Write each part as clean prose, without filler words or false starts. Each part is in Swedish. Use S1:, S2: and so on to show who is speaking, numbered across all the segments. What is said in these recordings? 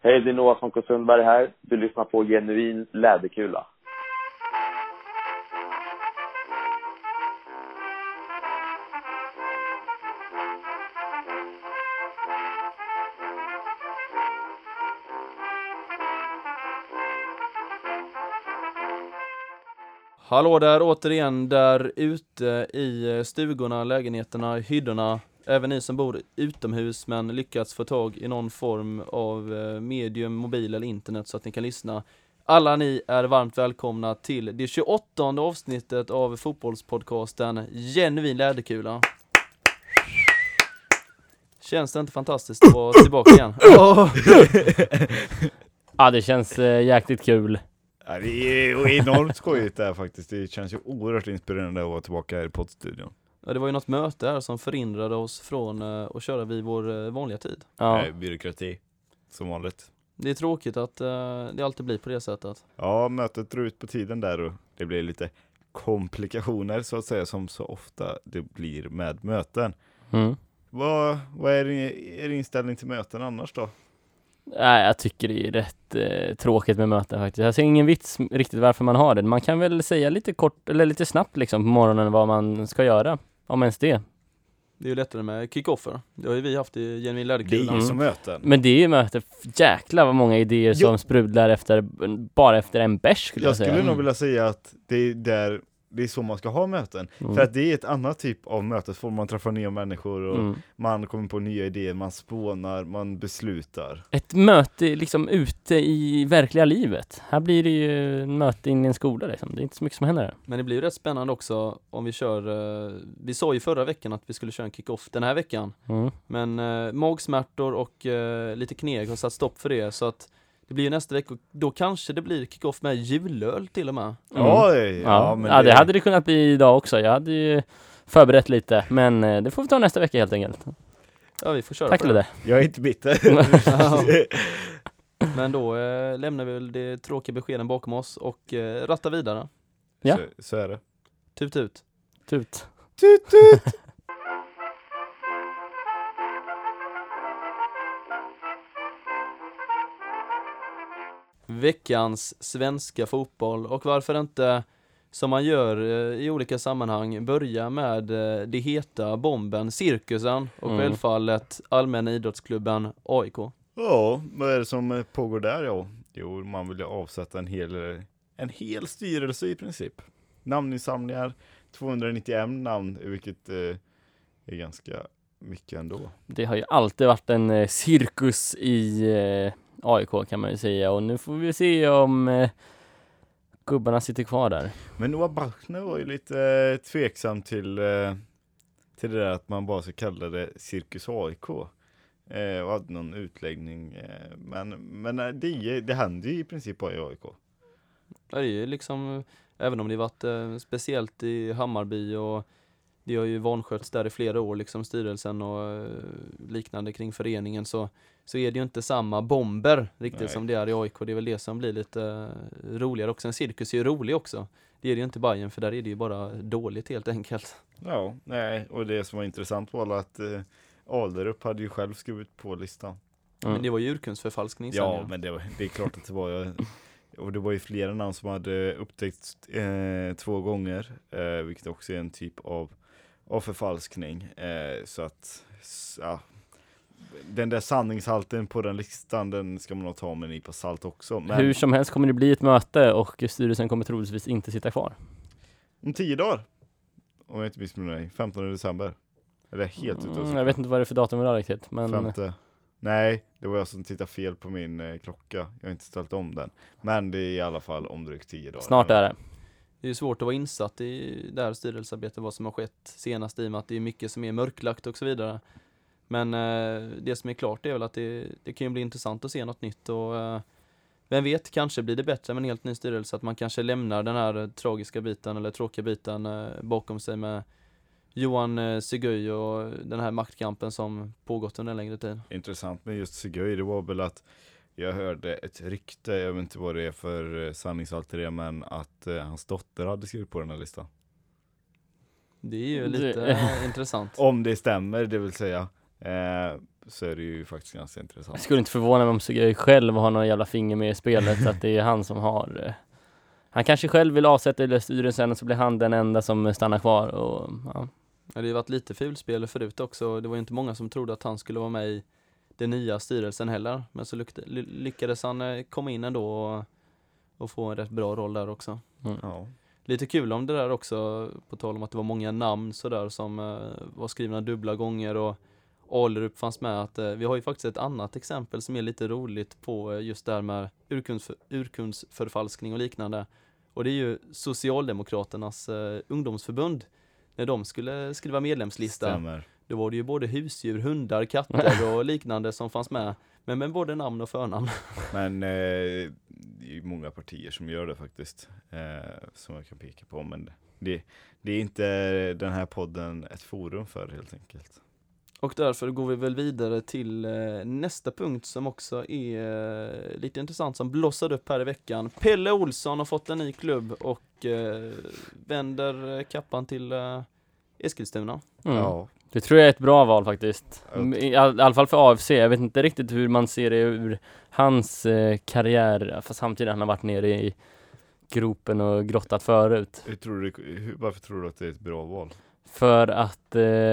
S1: Hej, det är Noah från Sundberg här. Du lyssnar på Genuin Läderkula.
S2: Hallå där återigen, där ute i stugorna, lägenheterna, hyddorna. Även ni som bor utomhus men lyckats få tag i någon form av medium, mobil eller internet så att ni kan lyssna. Alla ni är varmt välkomna till det 28:e avsnittet av fotbollspodcasten Genuin Läderkula. Känns det inte fantastiskt att vara tillbaka igen?
S3: Ja, det känns jäkligt kul.
S4: Ja, det är enormt skojigt där faktiskt. Det känns ju oerhört inspirerande att vara tillbaka här i poddstudion.
S2: Ja, det var ju något möte här som förhindrade oss från att köra vid vår vanliga tid.
S3: Ja.
S4: Byråkrati, som vanligt.
S2: Det är tråkigt att det alltid blir på det sättet.
S4: Ja, mötet drar ut på tiden där och det blir lite komplikationer så att säga, som så ofta det blir med möten.
S3: Mm.
S4: Vad är er inställning till möten annars då?
S3: Nej, jag tycker det är rätt tråkigt med möten faktiskt. Jag ser ingen vits riktigt varför man har det. Man kan väl säga lite kort eller lite snabbt liksom på morgonen vad man ska göra, om ens det.
S2: Det är ju lättare med kick-offer. Det har ju vi haft i Genuin
S4: Det är
S2: Läderkula.
S4: ju som möten.
S3: Men det är ju möte, jäklar vad många idéer som sprudlar bara efter en bärs skulle jag säga.
S4: Jag skulle nog vilja säga att det är så man ska ha möten. För att det är ett annat typ av mötesform. Man träffar nya människor och man kommer på nya idéer, man spånar, man beslutar.
S3: Ett möte liksom ute i verkliga livet. Här blir det ju en möte in i en skola liksom. Det är inte så mycket som händer där.
S2: Men det blir ju rätt spännande också om vi kör... vi sa ju förra veckan att vi skulle köra en kick-off den här veckan. Men magsmärtor och lite kneg har satt stopp för det. Så att det blir ju nästa vecka. Och då kanske det blir kick-off med julöl till och med.
S3: Ja, det hade det kunnat bli idag också. Jag hade ju förberett lite. Men det får vi ta nästa vecka helt enkelt.
S2: Ja, vi får köra.
S3: Tack
S2: på det.
S4: Jag är inte bitter.
S2: Men då lämnar vi väl det tråkiga beskeden bakom oss och rattar vidare.
S3: Ja.
S4: Så är det.
S2: Tut ut.
S3: Tut.
S4: Tut tut!
S2: Veckans svenska fotboll, och varför inte, som man gör i olika sammanhang, börja med det heta bomben, cirkusen och självfallet allmänna idrottsklubben AIK.
S4: Ja, vad är det som pågår där? Jo, man vill ju avsätta en hel styrelse i princip. Namninsamlingar, 291 namn, vilket är ganska mycket ändå.
S3: Det har ju alltid varit en cirkus i AIK kan man ju säga. Och nu får vi se om gubbarna sitter kvar där.
S4: Men Noah Bachner var ju lite tveksam till det där att man bara ska kalla det cirkus AIK. Och hade någon utläggning. Men det händer ju i princip bara i AIK.
S2: Det är ju liksom, även om det varit speciellt i Hammarby och det har ju vanskötts där i flera år, liksom styrelsen och liknande kring föreningen, så är det ju inte samma bomber riktigt som det är i AIK. Det är väl det som blir lite roligare också. En cirkus är ju rolig också. Det är det ju inte Bayern, för där är det ju bara dåligt helt enkelt.
S4: Ja, och det som var intressant var att Alderup hade ju själv skrivit på listan.
S2: Men det var ju urkundsförfalskning.
S4: Ja, men det är klart att det var... Och det var ju flera namn som hade upptäckts 2 gånger, vilket också är en typ av förfalskning. Så att den där sanningshalten på den listan, den ska man nog ta med en nypa salt också. Men
S3: hur som helst kommer det bli ett möte och styrelsen kommer troligtvis inte sitta kvar.
S4: Om 10 dagar, om jag inte missminner mig, 15 december. Är det helt ute?
S3: Jag vet inte vad det är för datum idag riktigt. Men...
S4: 5. Nej, det var jag som tittade fel på min klocka. Jag har inte ställt om den. Men det är i alla fall om drygt 10 dagar.
S3: Snart är det.
S2: Det är ju svårt att vara insatt i det här styrelsearbetet, vad som har skett senast, i och med att det är mycket som är mörklagt och så vidare. Men det som är klart är väl att det kan ju bli intressant att se något nytt. Och vem vet, kanske blir det bättre med en helt ny styrelse, att man kanske lämnar den här tragiska biten eller tråkiga biten bakom sig med Johan Seguy och den här maktkampen som pågått under en längre tid.
S4: Intressant med just Seguy, det var väl att jag hörde ett rykte, jag vet inte vad det är för sanningshalt i det, men att hans dotter hade skrivit på den här listan.
S2: Det är ju lite intressant.
S4: Om det stämmer, det vill säga. så är det ju faktiskt ganska intressant.
S3: Jag skulle inte förvåna mig om Sergej själv har någon jävla finger med i spelet, så att det är han som har... Han kanske själv vill avsätta i styrelsen och så blir han den enda som stannar kvar. Och, ja.
S2: Ja, det har varit lite fulspel förut också. Det var ju inte många som trodde att han skulle vara med i den nya styrelsen heller. Men så lyckades han komma in ändå och få en rätt bra roll där också.
S4: Ja.
S2: Lite kul om det där också, på tal om att det var många namn sådär som var skrivna dubbla gånger och Alerup fanns med. Att, vi har ju faktiskt ett annat exempel som är lite roligt på just det här med urkundsförfalskning och liknande. Och det är ju Socialdemokraternas ungdomsförbund. När de skulle skriva medlemslista,
S4: Stämmer.
S2: då var det ju både husdjur, hundar, katter och liknande som fanns med. Men med både namn och förnamn.
S4: Men det är ju många partier som gör det faktiskt. Som jag kan peka på. Men det är inte den här podden ett forum för, helt enkelt.
S2: Och därför går vi väl vidare till nästa punkt som också är lite intressant, som blossade upp här i veckan. Pelle Olsson har fått en ny klubb och vänder kappan till Eskilstuna.
S4: Ja.
S3: Det tror jag är ett bra val faktiskt. I alla fall för AFC. Jag vet inte riktigt hur man ser det ur hans karriär. Fast samtidigt han har varit nere i gropen och grottat förut.
S4: Varför tror du att det är ett bra val?
S3: För att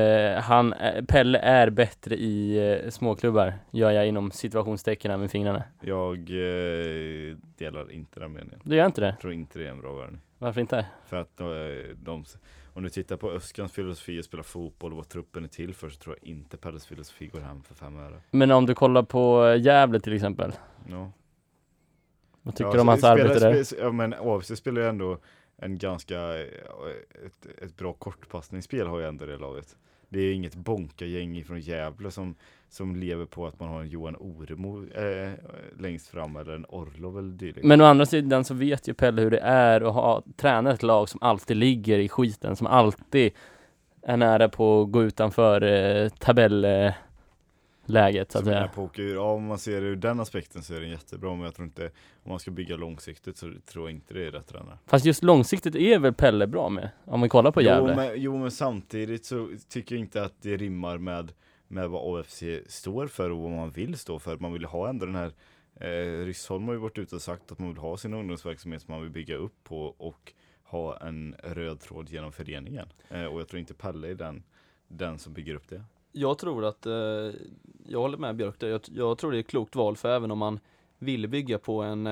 S3: Pelle är bättre i småklubbar. Gör jag inom situationstecken här med fingrarna.
S4: Jag delar inte den meningen.
S3: Du gör inte det?
S4: Jag tror inte det är en bra värvning.
S3: Varför inte?
S4: För att om du tittar på Öskans filosofi att spela fotboll och vad truppen är till för, så tror jag inte Pelles filosofi går hem för 5 öre.
S3: Men om du kollar på Gävle till exempel.
S4: Ja.
S3: Vad tycker du om hans arbete där?
S4: Ja, men AFC spelar ju ändå en ganska ett bra kortpassningsspel, har ju ändå det laget. Det är inget bonka-gäng från Gävle som lever på att man har en Johan Oremo längst fram, eller en Orlov eller dylikt.
S3: Men å andra sidan så vet ju Pelle hur det är att ha tränat ett lag som alltid ligger i skiten, som alltid är nära på att gå utanför tabellläget så att säga.
S4: Om man ser det ur den aspekten så är det jättebra, men jag tror inte, om man ska bygga långsiktigt så tror jag inte det är rätt tränare.
S3: Fast just långsiktigt är väl Pelle bra med, om vi kollar på Gävle.
S4: Men samtidigt så tycker jag inte att det rimmar med vad AFC står för och vad man vill stå för. Man vill ha ändå den här Ryssholm har ju varit ute och sagt att man vill ha sin ungdomsverksamhet som man vill bygga upp på och ha en röd tråd genom föreningen. Och jag tror inte Pelle är den som bygger upp det.
S2: Jag tror att, jag håller med Björk där. Jag tror det är ett klokt val, för även om man vill bygga på en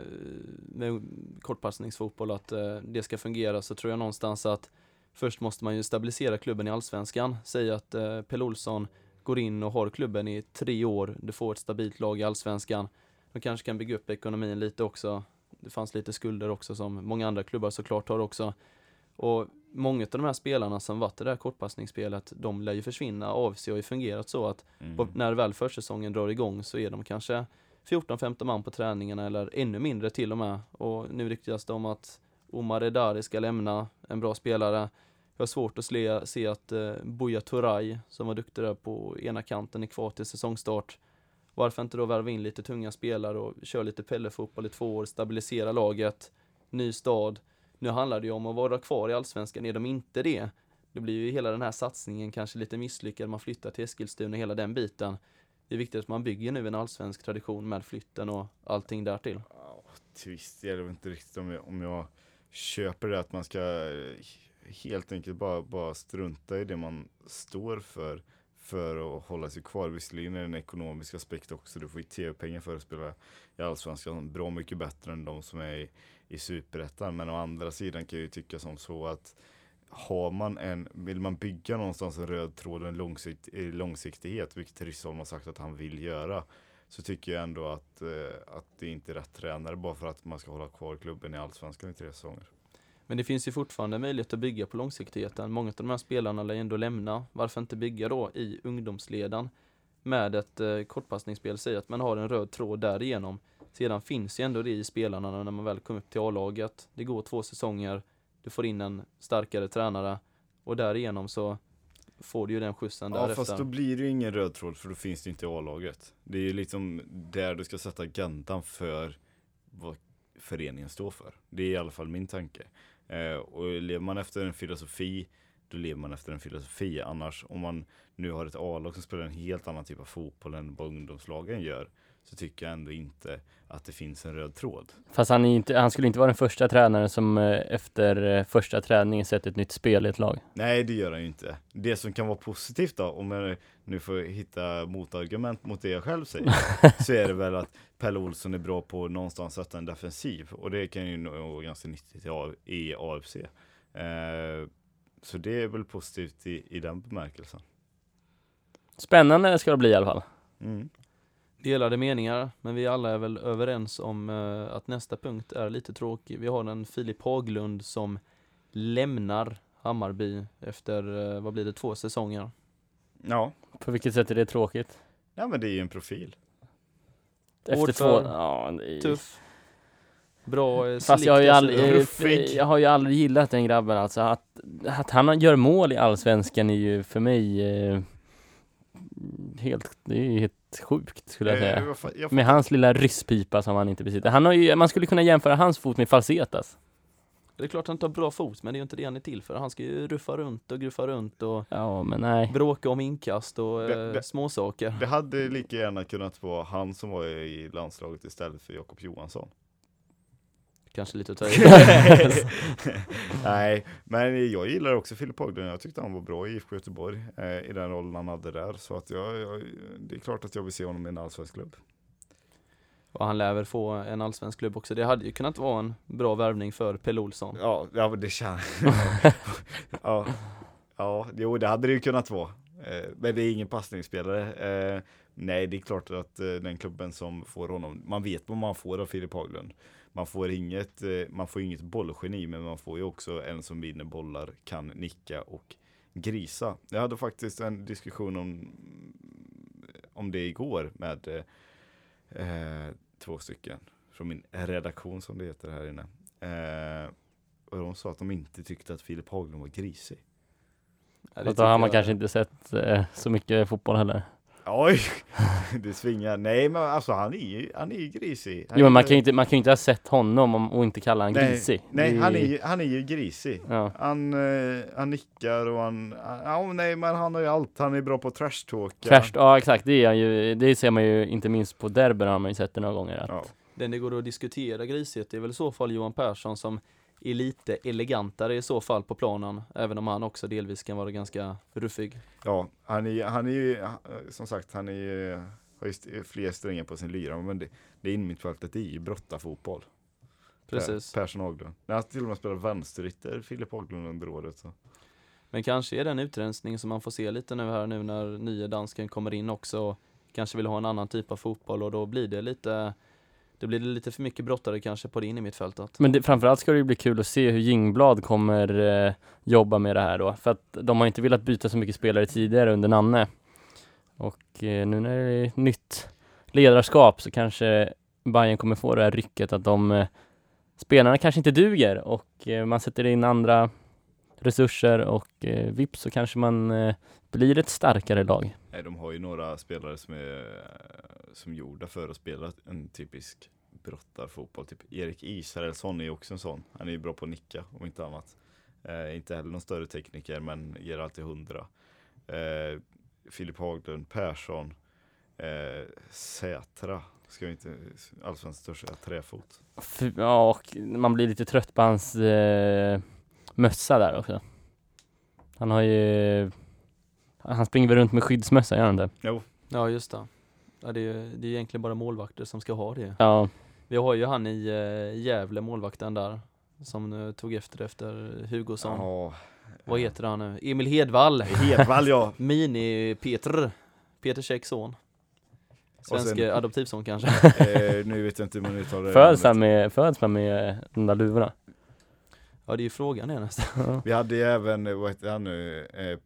S2: kortpassningsfotboll, att det ska fungera, så tror jag någonstans att först måste man ju stabilisera klubben i Allsvenskan. Säg att Pelle Olsson går in och har klubben i 3 år. Du får ett stabilt lag i Allsvenskan. De kanske kan bygga upp ekonomin lite också. Det fanns lite skulder också som många andra klubbar såklart har också. Och många av de här spelarna som varit i det här kortpassningsspelet, de lär ju försvinna. AFC har ju fungerat så att när väl försäsongen drar igång så är de kanske 14-15 man på träningarna, eller ännu mindre till och med. Och nu ryktas det om att Omar Edari ska lämna, en bra spelare. Jag har svårt att se att Buya Turay, som var duktig där på ena kanten, är kvar till säsongstart. Varför inte då värva in lite tunga spelare och köra lite Pelle-fotboll i 2 år, stabilisera laget, ny stad. Nu handlar det ju om att vara kvar i Allsvenskan. Är de inte det, då blir ju hela den här satsningen kanske lite misslyckad. Man flyttar till Eskilstuna och hela den biten. Det är viktigt att man bygger nu en allsvensk tradition med flytten och allting därtill.
S4: Twist, jag vet inte riktigt om jag köper det, att man ska helt enkelt bara strunta i det man står för att hålla sig kvar. Visserligen är det en ekonomisk aspekt också. Du får ju tv-pengar för att spela i Allsvenskan, bra mycket bättre än de som är i Superettan. Men å andra sidan kan jag ju tycka som så att vill man bygga någonstans en röd tråd, en långsiktighet, vilket Ryssholm har sagt att han vill göra, så tycker jag ändå att det inte är rätt tränare bara för att man ska hålla kvar klubben i Allsvenskan i 3 säsonger.
S2: Men det finns ju fortfarande möjlighet att bygga på långsiktigheten. Många av de här spelarna lär ändå lämna. Varför inte bygga då i ungdomsleden med ett kortpassningsspel? Säg att man har en röd tråd därigenom. Sedan finns ju ändå det i spelarna när man väl kommer upp till A-laget. Det går 2 säsonger. Du får in en starkare tränare. Och därigenom så får du ju den skjutsen därefter.
S4: Ja, fast då blir det ju ingen röd tråd, för då finns det inte i A-laget. Det är ju liksom där du ska sätta agendan för vad föreningen står för. Det är i alla fall min tanke. Och lever man efter en filosofi då lever man efter en filosofi. Annars, om man nu har ett A-lag som spelar en helt annan typ av fotboll än vad ungdomslagen gör, så tycker jag ändå inte att det finns en röd tråd.
S3: Fast han skulle inte vara den första tränaren som efter första träningen sätter ett nytt spel i ett lag.
S4: Nej, det gör han ju inte. Det som kan vara positivt då, om jag nu får hitta motargument mot det jag själv säger, så är det väl att Pelle Olsson är bra på någonstans sätta en defensiv. Och det kan ju vara ganska nyttigt i AFC. Så det är väl positivt i den bemärkelsen.
S3: Spännande ska det bli i alla fall.
S4: Mm.
S2: Delade meningar, men vi alla är väl överens om att nästa punkt är lite tråkig. Vi har en Filip Haglund som lämnar Hammarby efter, vad blir det, 2 säsonger.
S4: Ja.
S3: På vilket sätt är det tråkigt?
S4: Ja, men det är ju en profil.
S3: Efter 2... Ja,
S2: Tuff. Bra,
S3: fast jag har ju aldrig gillat den grabben alltså. Att han gör mål i Allsvenskan är ju för mig det är helt sjukt skulle jag säga. Med hans lilla rysspipa som han inte besitter. Man skulle kunna jämföra hans fot med Falsetas.
S2: Det är klart att han tar bra fot, men det är ju inte det han är till för. Han ska ju gruffa runt och
S3: ja, men nej.
S2: Bråka om inkast och småsaker.
S4: Det hade lika gärna kunnat vara han som var i landslaget istället för Jakob Johansson.
S2: Kanske lite att ta i.
S4: Nej, men jag gillar också Filip Haglund. Jag tyckte han var bra i IFK Göteborg i den rollen han hade där. Så att det är klart att jag vill se honom i en allsvensk klubb.
S2: Och han lär väl få en allsvensk klubb också. Det hade ju kunnat vara en bra värvning för Pelle Olsson.
S4: Ja, det känns. Jo, det hade det ju kunnat vara. Men det är ingen passningsspelare. Nej, det är klart att den klubben som får honom, man vet vad man får av Filip Haglund. Man får inget bollgeni, men man får ju också en som vinner bollar, kan nicka och grisa. Jag hade faktiskt en diskussion om det igår med 2 stycken från min redaktion som det heter här inne. Och de sa att de inte tyckte att Filip Haglund var grisig.
S3: Ja, då har man kanske inte sett så mycket fotboll heller.
S4: Oj, det svingar. Nej, men alltså han är ju grisig.
S3: Men man kan ju inte ha sett honom och inte kalla han grisig.
S4: Nej, han är ju grisig. Ja. Han nickar och men han har ju allt. Han är bra på trash-talka.
S3: Ja, exakt. Det ser man ju inte minst på derben, har man ju sett det några gånger.
S2: Ja. Den det går att diskutera grisighet är väl i så fall Johan Persson som är lite elegantare i så fall på planen, även om han också delvis kan vara ganska ruffig.
S4: Ja, han är ju som sagt, han har ju fler strängar på sin lyra, men det är in mitt fallet, det är ju brottarfotboll.
S2: Precis.
S4: Persson Haglund. När han till och med spelar vänsterytter, Filip Haglund under året. Så.
S2: Men kanske är den utrensning som man får se lite nu när nya dansken kommer in också och kanske vill ha en annan typ av fotboll, och då blir det lite för mycket brottare kanske på det in i mittfältet. Men
S3: framförallt ska det ju bli kul att se hur Jingblad kommer jobba med det här då. För att de har inte velat byta så mycket spelare tidigare under Nanne. Och nu när det är nytt ledarskap så kanske Bayern kommer få det här rycket att spelarna kanske inte duger. Och man sätter in andra resurser och vips så kanske man blir ett starkare lag.
S4: Nej, de har ju några spelare som gjorda för att spela en typisk brottarfotboll. Typ Erik Israelsson är ju också en sån. Han är ju bra på att nicka, om inte annat. Inte heller någon större tekniker, men ger alltid 100. Filip Haglund, Persson, Sätra. Ska vi inte allsvensk största träfot.
S3: Ja, och man blir lite trött på hans mössa där också. Han springer väl runt med skyddsmössa, gör han det?
S4: Jo.
S2: Ja, just det. Ja, det är egentligen bara målvakter som ska ha det.
S3: Ja.
S2: Vi har ju han i Gävle, målvakten där, som tog efter Hugosson.
S4: Ja.
S2: Vad heter han nu? Emil Hedvall.
S4: Hedvall, ja.
S2: Peter Käcks son. Svensk adoptivson kanske.
S4: Nu vet jag inte hur man uttalar det.
S3: Föds man med de där luvorna?
S2: Ja, det är ju frågan nästan.
S4: Vi hade ju även, vad heter han nu?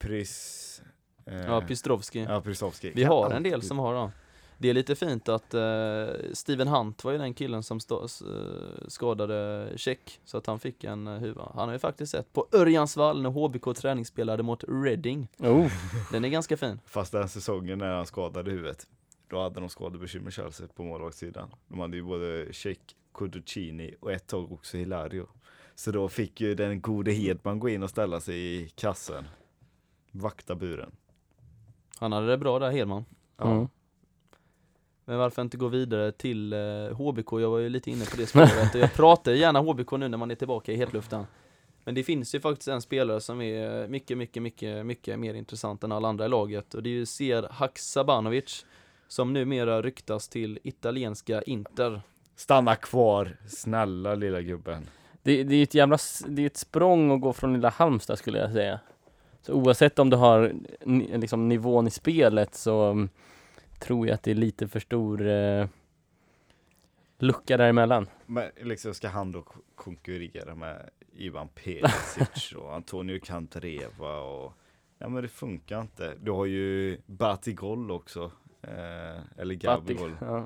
S2: Pistrovski.
S4: Ja, Pistrovski.
S2: Vi har en del som har dem. Det är lite fint att Steven Hunt var ju den killen som skadade Käck, så att han fick en huva. Han har ju faktiskt sett på Örjansvall när HBK träningsspelade mot Reading. Den är ganska fin.
S4: Fast den säsongen när han skadade huvudet, då hade de skadebekymmer Chelsea på målvaktssidan. De hade ju både Käck, Kuducini och ett tag också Hilario. Så då fick ju den gode Hedman gå in och ställa sig i kassen. Vakta buren.
S2: Han hade det bra där, Hedman.
S3: Mm.
S2: Men varför inte gå vidare till HBK? Jag var ju lite inne på det spåret. Och jag pratar gärna HBK nu när man är tillbaka i hetluften. Men det finns ju faktiskt en spelare som är mycket mer intressant än alla andra i laget. Och det är ju Ser Haksabanovic, som numera ryktas till italienska Inter.
S4: Stanna kvar, snälla lilla gubben.
S3: Det är ett språng att gå från lilla Halmstad, skulle jag säga. Så oavsett om du har liksom nivån i spelet, så tror jag att det är lite för stor lucka däremellan.
S4: Men liksom ska han då konkurrera med Ivan Perisic och Antonio Candreva och... Ja, men det funkar inte. Du har ju Batigol också. Eller Gabigol.
S3: Ja.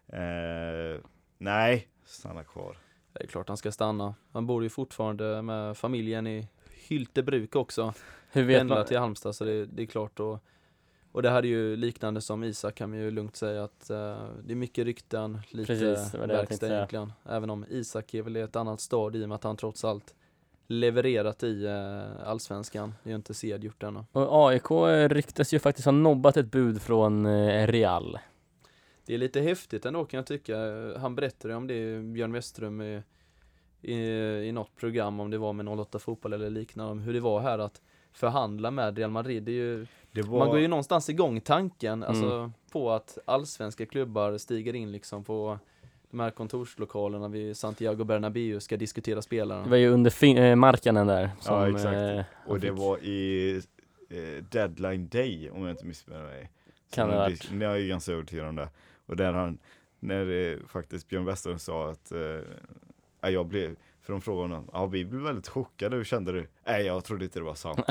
S4: Nej, stanna kvar.
S2: Det är klart han ska stanna. Han bor ju fortfarande med familjen i Hyltebruk också.
S3: Hur vet
S2: Pendlar
S3: man?
S2: till Halmstad, så det är klart. Och det här är ju liknande som Isak, kan man ju lugnt säga att det är mycket rykten, lite
S3: Precis, det var det jag tänkte
S2: verkstad
S3: säga.
S2: egentligen. Även om Isak är väl i ett annat stad i och med att han trots allt levererat i Allsvenskan. Det är ju inte Sed gjort ännu.
S3: Och AIK ryktas ju faktiskt ha nobbat ett bud från Real.
S2: Det är lite häftigt ändå, kan jag tycka. Han berättade om det, Björn Westerström, i något program, om det var med 08 fotboll eller liknande, om hur det var här att förhandla med Real Madrid. Det är ju, man går ju någonstans igång tanken alltså, på att allsvenska klubbar stiger in liksom på de här kontorslokalerna vid Santiago Bernabéu, ska diskutera spelarna.
S3: Det var ju under Markkanen där. Som,
S4: ja, exakt. Och det var i Deadline Day, om jag inte missminner mig.
S3: Kan det ha varit.
S4: Jag är ganska övertygad om det. Och där när faktiskt Björn Westerholm sa att jag blev, för de frågade honom, vi blev väldigt chockade, hur kände du? Nej, jag trodde inte det var sant.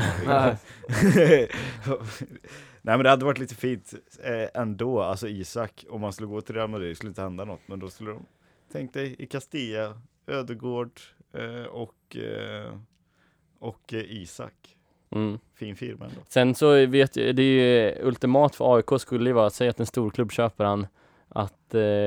S4: Nej, men det hade varit lite fint ändå, alltså Isak, om man skulle gå till Real Madrid skulle inte hända något, men då skulle de, tänk dig i Castilla, Ödegård och Isak. Fin firma ändå.
S3: Sen så vet jag, det är ju ultimat för AIK skulle ju vara att säga att en stor klubb köper han, att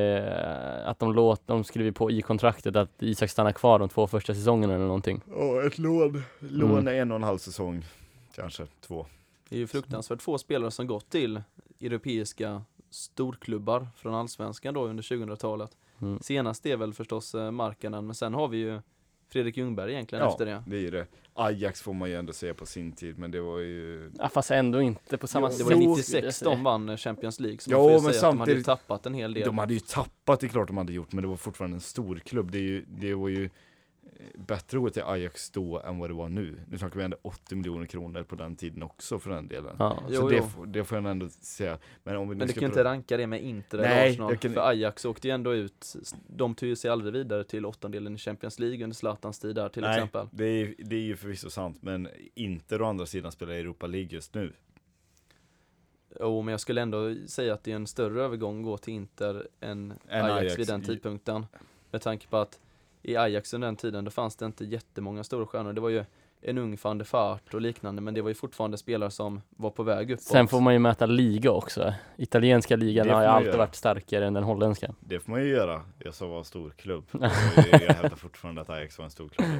S3: de skriver på i kontraktet att Isak stannar kvar de 2 första säsongerna eller någonting.
S4: Ja, ett lån är 1,5 säsong, kanske 2.
S2: Det är ju fruktansvärt få spelare som gått till europeiska storklubbar från Allsvenskan då under 2000-talet. Senast är väl förstås Markkanen, men sen har vi ju Fredrik Ljungberg egentligen efter det.
S4: Ja, det är ju det. Ajax får man ju ändå säga på sin tid, men det var ju...
S3: Ja, fast ändå inte på samma
S2: Det var 96 de vann Champions League, så man får ju säga att de hade ju tappat en hel del.
S4: De hade ju tappat, det är klart de hade gjort, men det var fortfarande en stor klubb. Det var ju bättre att gå till Ajax då än vad det var nu. Nu snackar vi ändå 80 miljoner kronor på den tiden också för den delen.
S3: Ja.
S4: Så det får jag ändå säga. Men
S2: du kan ju inte ranka det med Inter eller Arsenal, för Ajax åkte ju ändå ut. De tog ju sig aldrig vidare till 8:e i Champions League under Zlatans tid där till exempel.
S4: Det är ju förvisso sant, men Inter å andra sidan spelar Europa League just nu.
S2: Men jag skulle ändå säga att det är en större övergång att gå till Inter än Ajax vid den tidpunkten. Med tanke på att i Ajax under den tiden, då fanns det inte jättemånga stora stjärnor. Det var ju en ung van der Vaart och liknande, men det var ju fortfarande spelare som var på väg uppåt. Sen
S3: får man ju mäta liga också. Italienska ligan har ju alltid varit starkare än den holländska.
S4: Det får man ju göra. Jag sa var en stor klubb. Jag hävdar fortfarande att Ajax var en stor klubb.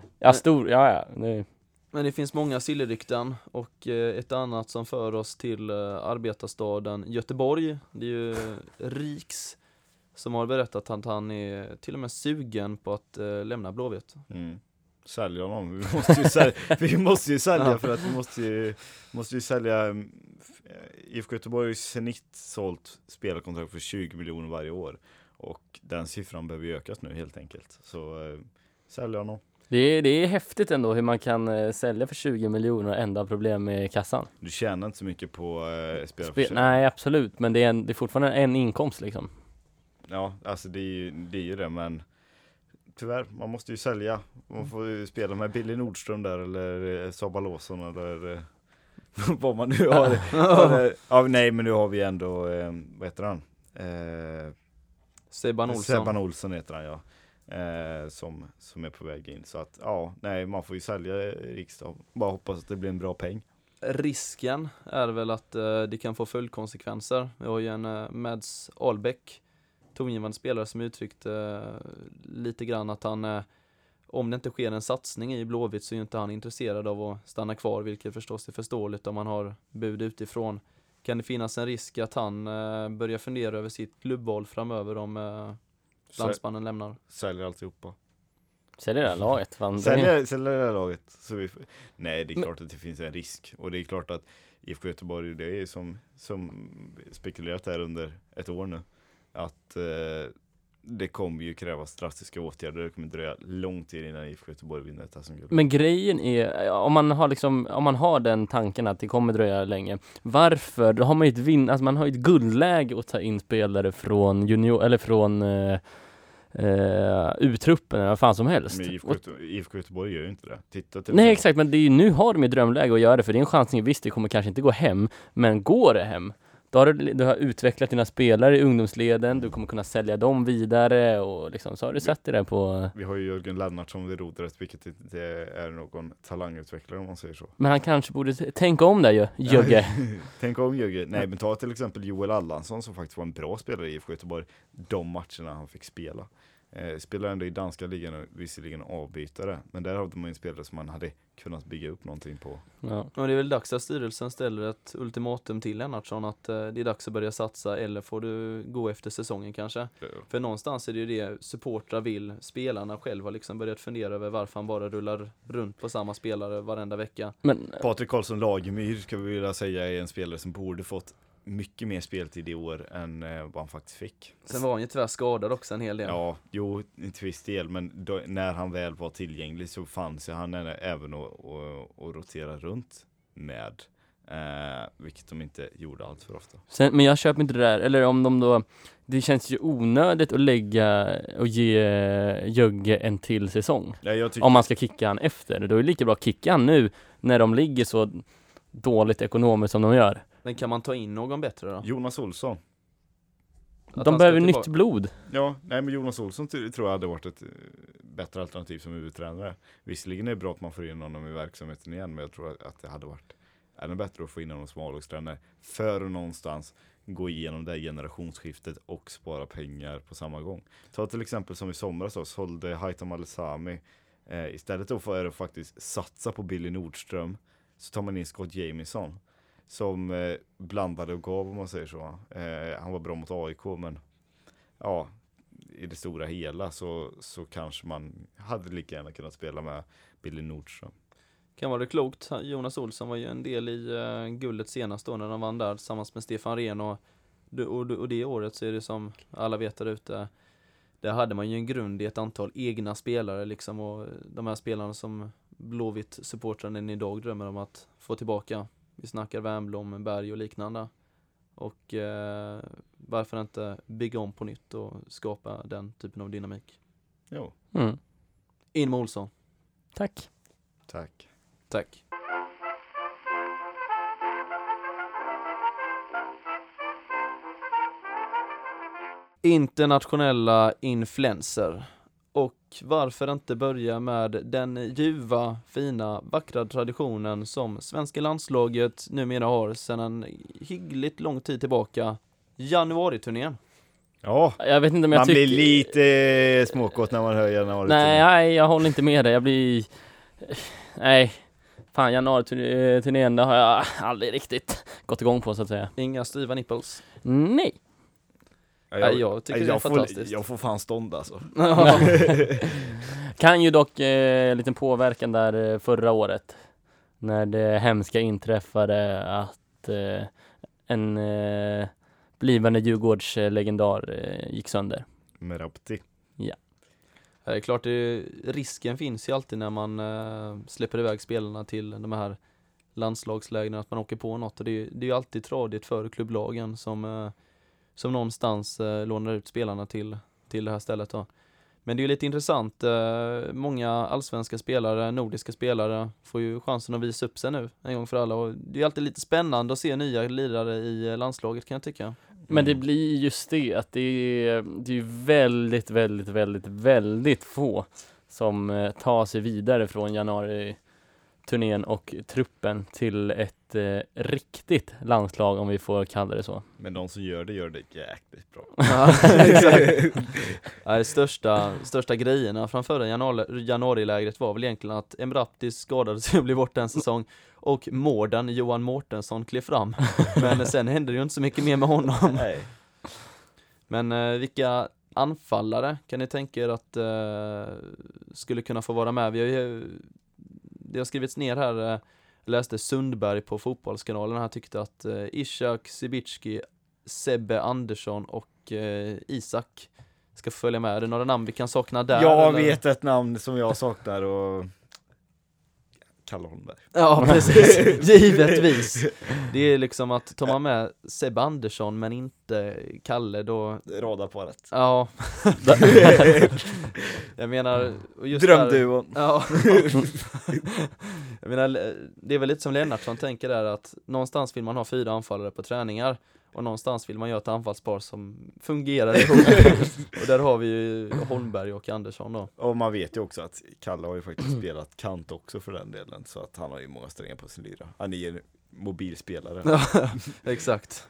S2: Men det finns många sillrykten, och ett annat som för oss till arbetarstaden Göteborg, det är ju Riks, som har berättat att han är till och med sugen på att lämna Blåvitt.
S4: Sälja honom. Vi måste ju sälja för att vi måste ju sälja. IFK Göteborg snitt sålt spelarkontrakt för 20 miljoner varje år, och den siffran behöver ökas nu helt enkelt. Så sälja honom.
S3: Det är häftigt ändå hur man kan sälja för 20 miljoner och ändå problem med kassan.
S4: Du tjänar inte så mycket på spelarförsäljning.
S3: Nej, absolut, men det är fortfarande en inkomst liksom.
S4: Ja, alltså det är ju det, men tyvärr, man måste ju sälja. Man får ju spela med Billy Nordström där, eller Sabah Lawson, eller vad man nu har. Nej, men nu har vi ändå, vad heter han? Sebban Olsson heter han, ja. Som är på väg in. Så att, man får ju sälja riksdag. Bara hoppas att det blir en bra peng.
S2: Risken är väl att det kan få följdkonsekvenser. Vi har ju en Mads Ahlbeck, tongivande spelare, som uttryckte lite grann att han om det inte sker en satsning i Blåvitt så är inte han intresserad av att stanna kvar, vilket förstås är förståeligt om man har bud utifrån. Kan det finnas en risk att han börjar fundera över sitt klubbval framöver om landsmannen lämnar?
S4: Säljer alltihopa.
S3: Säljer det här laget?
S4: Säljer det här laget. Så nej, det är klart att det finns en risk. Och det är klart att IFK Göteborg, det är som spekulerat här under ett år nu, att det kommer ju krävas drastiska åtgärder. Det kommer dröja lång tid innan IFK Göteborg vinner ett SM-guld.
S3: Men grejen är, om man har den tanken att det kommer dröja länge, varför? Då har man ju man har ju ett guldläge att ta in spelare från junior eller från U-truppen eller vad fan som helst.
S4: Men IFK Göteborg gör ju inte det. Titta till
S3: Nej, exakt, men det är ju, nu har de ju drömläge att göra det, för det är en chansning. Visst, det kommer kanske inte gå hem, men går det hem, då har du har utvecklat dina spelare i ungdomsleden, du kommer kunna sälja dem vidare och liksom, så har du sett det där på...
S4: Vi har ju Jörgen Lennartsson vid rodret, vilket inte är någon talangutvecklare om man säger så.
S3: Men han kanske borde tänka om där ju, Jögge.
S4: Tänk om Jögge. Nej, men ta till exempel Joel Allansson som faktiskt var en bra spelare i IFK Göteborg de matcherna han fick spela. Spelar ändå i danska ligan och visserligen avbytare, men där hade man en spelare som man hade kunnat bygga upp någonting på.
S3: Ja.
S2: Och det är väl dags att styrelsen ställer ett ultimatum till Lennartsson att det är dags att börja satsa, eller får du gå efter säsongen kanske.
S4: Ja.
S2: För någonstans är det ju det supportrar vill. Spelarna själva har liksom börjat fundera över varför han bara rullar runt på samma spelare varenda vecka.
S3: Men
S4: Patrik Karlsson Lagemyr ska vi vilja säga är en spelare som borde fått mycket mer speltid i år än vad han faktiskt fick.
S2: Sen var han ju tyvärr skadad också en hel del.
S4: Ja, jo, till viss del, men då, när han väl var tillgänglig så fanns han även att rotera runt med, vilket de inte gjorde allt för ofta.
S3: sen, men jag köper inte det där, eller om de då, det känns ju onödigt att lägga och ge Jögge en till säsong.
S4: Ja, jag tycker,
S3: Om man ska kicka han efter, då är det lika bra att kicka han nu när de ligger så dåligt ekonomiskt som de gör.
S2: Men kan man ta in någon bättre då?
S4: Jonas Olsson.
S2: Att
S3: De
S2: han
S3: behöver
S2: ska
S3: nytt
S2: tillbaka-
S3: blod.
S4: Ja, nej, men Jonas Olsson tror jag hade varit ett bättre alternativ som huvudtränare. Visserligen är det bra att man får in honom i verksamheten igen, men jag tror att det hade varit ännu bättre att få in honom som A-lagstränare för att någonstans gå igenom det här generationsskiftet och spara pengar på samma gång. Ta till exempel som i somras då, sålde Haitham Al-Sami. Istället då för att faktiskt satsa på Billy Nordström så tar man in Scott Jamieson som blandade och gav, om man säger så. Han var bra mot AIK, men ja, i det stora hela så kanske man hade lika gärna kunnat spela med Billy Nordström.
S2: Kan vara det klokt. Jonas Olsson var ju en del i guldet senast då när de vann där tillsammans med Stefan Rehn och det året så är det som alla vet där ute. Där hade man ju en grund i ett antal egna spelare liksom, och de här spelarna som Blåvitt-supportrarna än idag drömmer om att få tillbaka. Vi snackar Wernbloom, Berg och liknande. Och varför inte bygga om på nytt och skapa den typen av dynamik.
S4: Jo,
S3: Mm.
S2: In med Olsson.
S3: Tack.
S4: tack.
S2: Tack. Internationella influenser. Och varför inte börja med den ljuva, fina, vackra traditionen som svenska landslaget numera har sedan en hyggligt lång tid tillbaka. Januariturnén.
S4: Ja,
S3: Jag vet inte om jag
S4: man
S3: tycker...
S4: blir lite småkåt när man hör januari.
S3: Nej, jag håller inte med dig. Jag blir... Nej. Fan, januariturnén, det har jag aldrig riktigt gått igång på, så att säga.
S2: Inga styva nipples.
S3: Nej.
S2: Nej, jag tycker det är fantastiskt.
S4: Jag får fan stånd alltså.
S3: Kan ju dock liten påverkan där förra året. När det hemska inträffade att en blivande Djurgårdslegendar gick sönder.
S4: Merabti.
S2: Det är klart, risken finns ju alltid när man släpper iväg spelarna till de här landslagslägren att man åker på något. Och det är ju alltid tradigt för klubblagen som någonstans lånar ut spelarna till det här stället då. Men det är ju lite intressant. Många allsvenska spelare, nordiska spelare får ju chansen att visa upp sig nu en gång för alla. Och det är alltid lite spännande att se nya lirare i landslaget, kan jag tycka.
S3: Men det blir just det att det är väldigt, väldigt, väldigt, väldigt få som tar sig vidare från januari turnén och truppen till ett riktigt landslag, om vi får kalla det så.
S4: Men de som gör det jäkligt bra.
S2: Ja, exakt. Ja, största grejerna från förra januarilägret var väl egentligen att Emraptis skadade sig och blev borta en säsong och Johan Mårtensson klev fram. Men sen hände det ju inte så mycket mer med honom.
S4: Nej.
S2: Men vilka anfallare kan ni tänka er att skulle kunna få vara med? Det har skrivits ner här, läste Sundberg på Fotbollskanalen, han tyckte att Ishak, Sibicki, Sebbe Andersson och Isak ska följa med. Är det några namn vi kan sakna där?
S4: Jag
S2: eller?
S4: vet ett namn som jag saknar och Kalle Holmberg.
S2: Ja, precis. Givetvis. Det är liksom att tar man med Sebbe Andersson men inte Kalle, då...
S4: Rada på rätt.
S2: Ja. Jag menar...
S4: Drömduon.
S2: Ja. Jag menar, det är väl lite som Lennartsson tänker där, att någonstans vill man ha 4 anfallare på träningar och någonstans vill man göra ett anfallspar som fungerar ihop. Och där har vi ju Holmberg och Andersson då.
S4: Och man vet ju också att Kalle har ju faktiskt spelat kant också för den delen, så att han har ju många strängar på sin lyra. Han är ju en mobilspelare.
S2: Ja, exakt.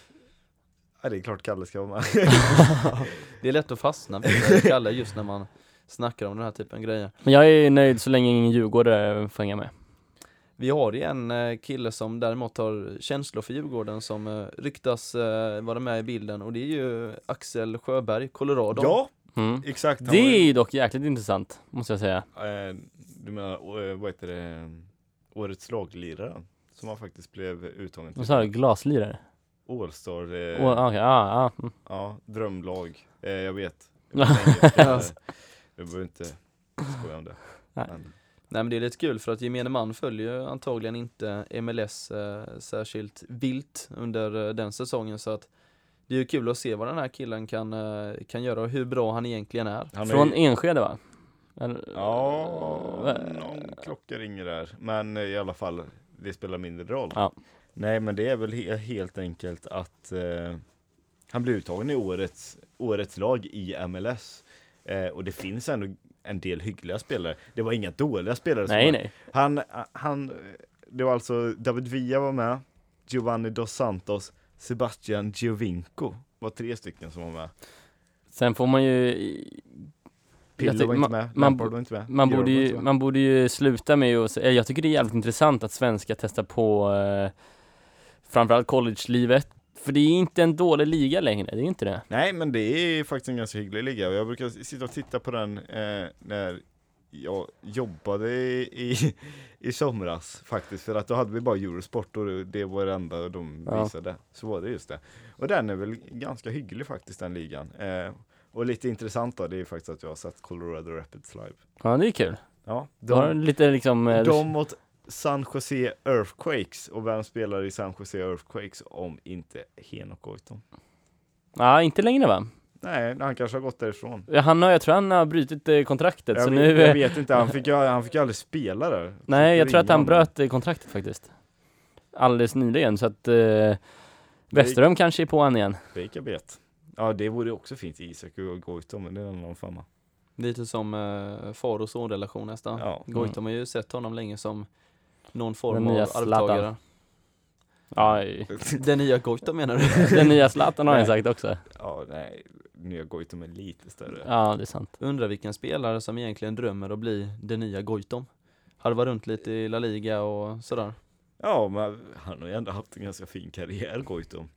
S4: Ja, det är klart Kalle ska vara med.
S2: Det är lätt att fastna med Kalle just när man snackar om den här typen av grejer.
S3: Men jag är nöjd så länge ingen Djurgårdare får hänga med.
S2: Vi har ju en kille som däremot har känslor för Djurgården som ryktas vara med i bilden, och det är ju Axel Sjöberg, Colorado.
S4: Ja,
S3: Mm.
S4: exakt.
S3: Det är ju dock jäkligt intressant, måste jag säga.
S4: Du menar, vad heter det? Årets laglirare som han faktiskt blev uttagen till.
S3: Vad sa du? Glaslirare?
S4: All-Star.
S3: Okej, mm.
S4: Ja, drömlag. Jag vet.
S2: Ja.
S4: Jag behöver inte skoja om det.
S3: Nej.
S4: Men,
S2: Nej, men det är lite kul för att gemene man följer ju antagligen inte MLS särskilt vilt under den säsongen, så att det är ju kul att se vad den här killen kan göra och hur bra han egentligen är.
S4: han
S3: Från
S4: är,
S3: Enskede, va? Eller,
S4: ja, någon klocka ringer där. Men i alla fall, det spelar mindre roll.
S3: Ja.
S4: Nej, men det är väl helt enkelt att han blir uttagen i årets lag i MLS. Och det finns ändå en del hyggliga spelare. Det var inga dåliga spelare.
S3: Nej.
S4: Han det var alltså David Villa var med, Giovanni Dos Santos, Sebastian Giovinco var 3 stycken som var med.
S3: Sen får man ju...
S4: Pirlo var inte med, Lampard var inte med.
S3: Man borde ju sluta med att säga, jag tycker det är jävligt intressant att svenskar testar på framförallt college-livet. För det är inte en dålig liga längre, det är inte det.
S4: Nej, men det är faktiskt en ganska hygglig liga. Och jag brukar sitta och titta på den när jag jobbade i somras faktiskt. För att då hade vi bara Eurosport och det var det enda de visade. Så var det just det. Och den är väl ganska hygglig faktiskt, den ligan. Och lite intressant då, det är faktiskt att jag har sett Colorado Rapids live.
S3: Ja, det är kul.
S4: Ja,
S3: Du har lite liksom...
S4: de mot San Jose Earthquakes. Och vem spelar i San Jose Earthquakes om inte Henok Goitom?
S3: Ja, inte längre, va?
S4: Nej, han kanske har gått därifrån.
S3: Jag tror han har brutit kontraktet.
S4: Jag vet inte, han fick ju aldrig spela där.
S3: Nej, jag tror att han bröt kontraktet faktiskt. Alldeles nyligen, så att Westerholm kanske är på han igen.
S4: Vilka vet. Ja, det vore också fint, Isak och Goitom, men det är någon femma.
S2: Lite som far och son-relation nästan.
S4: Ja.
S2: Goitom har ju sett honom länge som någon form
S3: Den
S2: av
S3: nya
S2: arvtagare.
S3: Ja,
S2: Den nya Goitom menar du?
S3: den nya Zlatan har jag sagt också.
S4: Ja, nej, nya Goitom är lite större.
S3: Ja, det är sant.
S2: Undrar vilken spelare som egentligen drömmer att bli den nya Goitom. Har varit runt lite i La Liga och sådär.
S4: Ja, men han har ju ändå haft en ganska fin karriär, Goitom.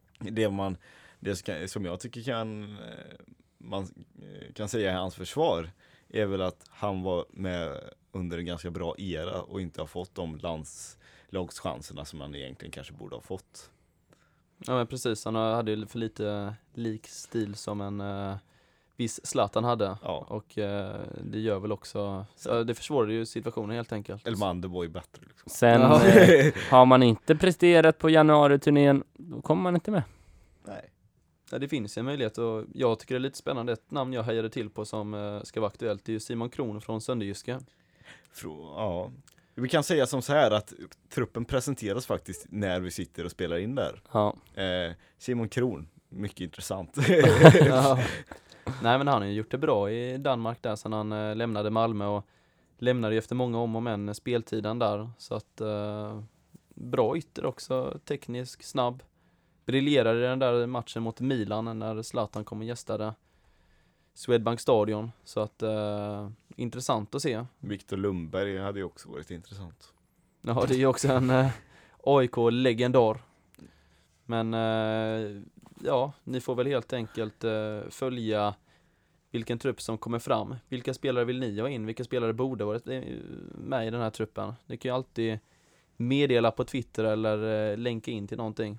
S4: Det som jag tycker man kan säga i hans försvar är väl att han var med under en ganska bra era och inte har fått de landslagschanserna som han egentligen kanske borde ha fått.
S2: Ja, men precis. Han hade ju för lite lik stil som en viss Zlatan hade.
S4: Ja.
S2: Och det gör väl också... det försvårar ju situationen helt enkelt.
S4: Elmander var ju bättre. Liksom.
S3: Sen har man inte presterat på januari-turnén, då kommer man inte med.
S4: Nej.
S2: Ja, det finns en möjlighet och jag tycker det är lite spännande. Ett namn jag hejade till på som ska vara aktuellt är ju Simon Kron från Sönderjyska.
S4: Ja. Vi kan säga som så här att truppen presenteras faktiskt när vi sitter och spelar in där.
S3: Ja.
S4: Simon Kron, mycket intressant.
S2: Ja. Nej, men han har ju gjort det bra i Danmark där sedan han lämnade Malmö och lämnade ju efter många om och men speltiden där. Så att bra ytter också, teknisk, snabb. Briljerade i den där matchen mot Milan när Zlatan kom och gästade Swedbank Stadion. Så att intressant att se.
S4: Viktor Lundberg hade ju också varit intressant.
S2: Ja, det är ju också en AIK-legendar. Men ja, ni får väl helt enkelt följa vilken trupp som kommer fram. Vilka spelare vill ni ha in? Vilka spelare borde varit med i den här truppen? Ni kan ju alltid meddela på Twitter eller länka in till någonting.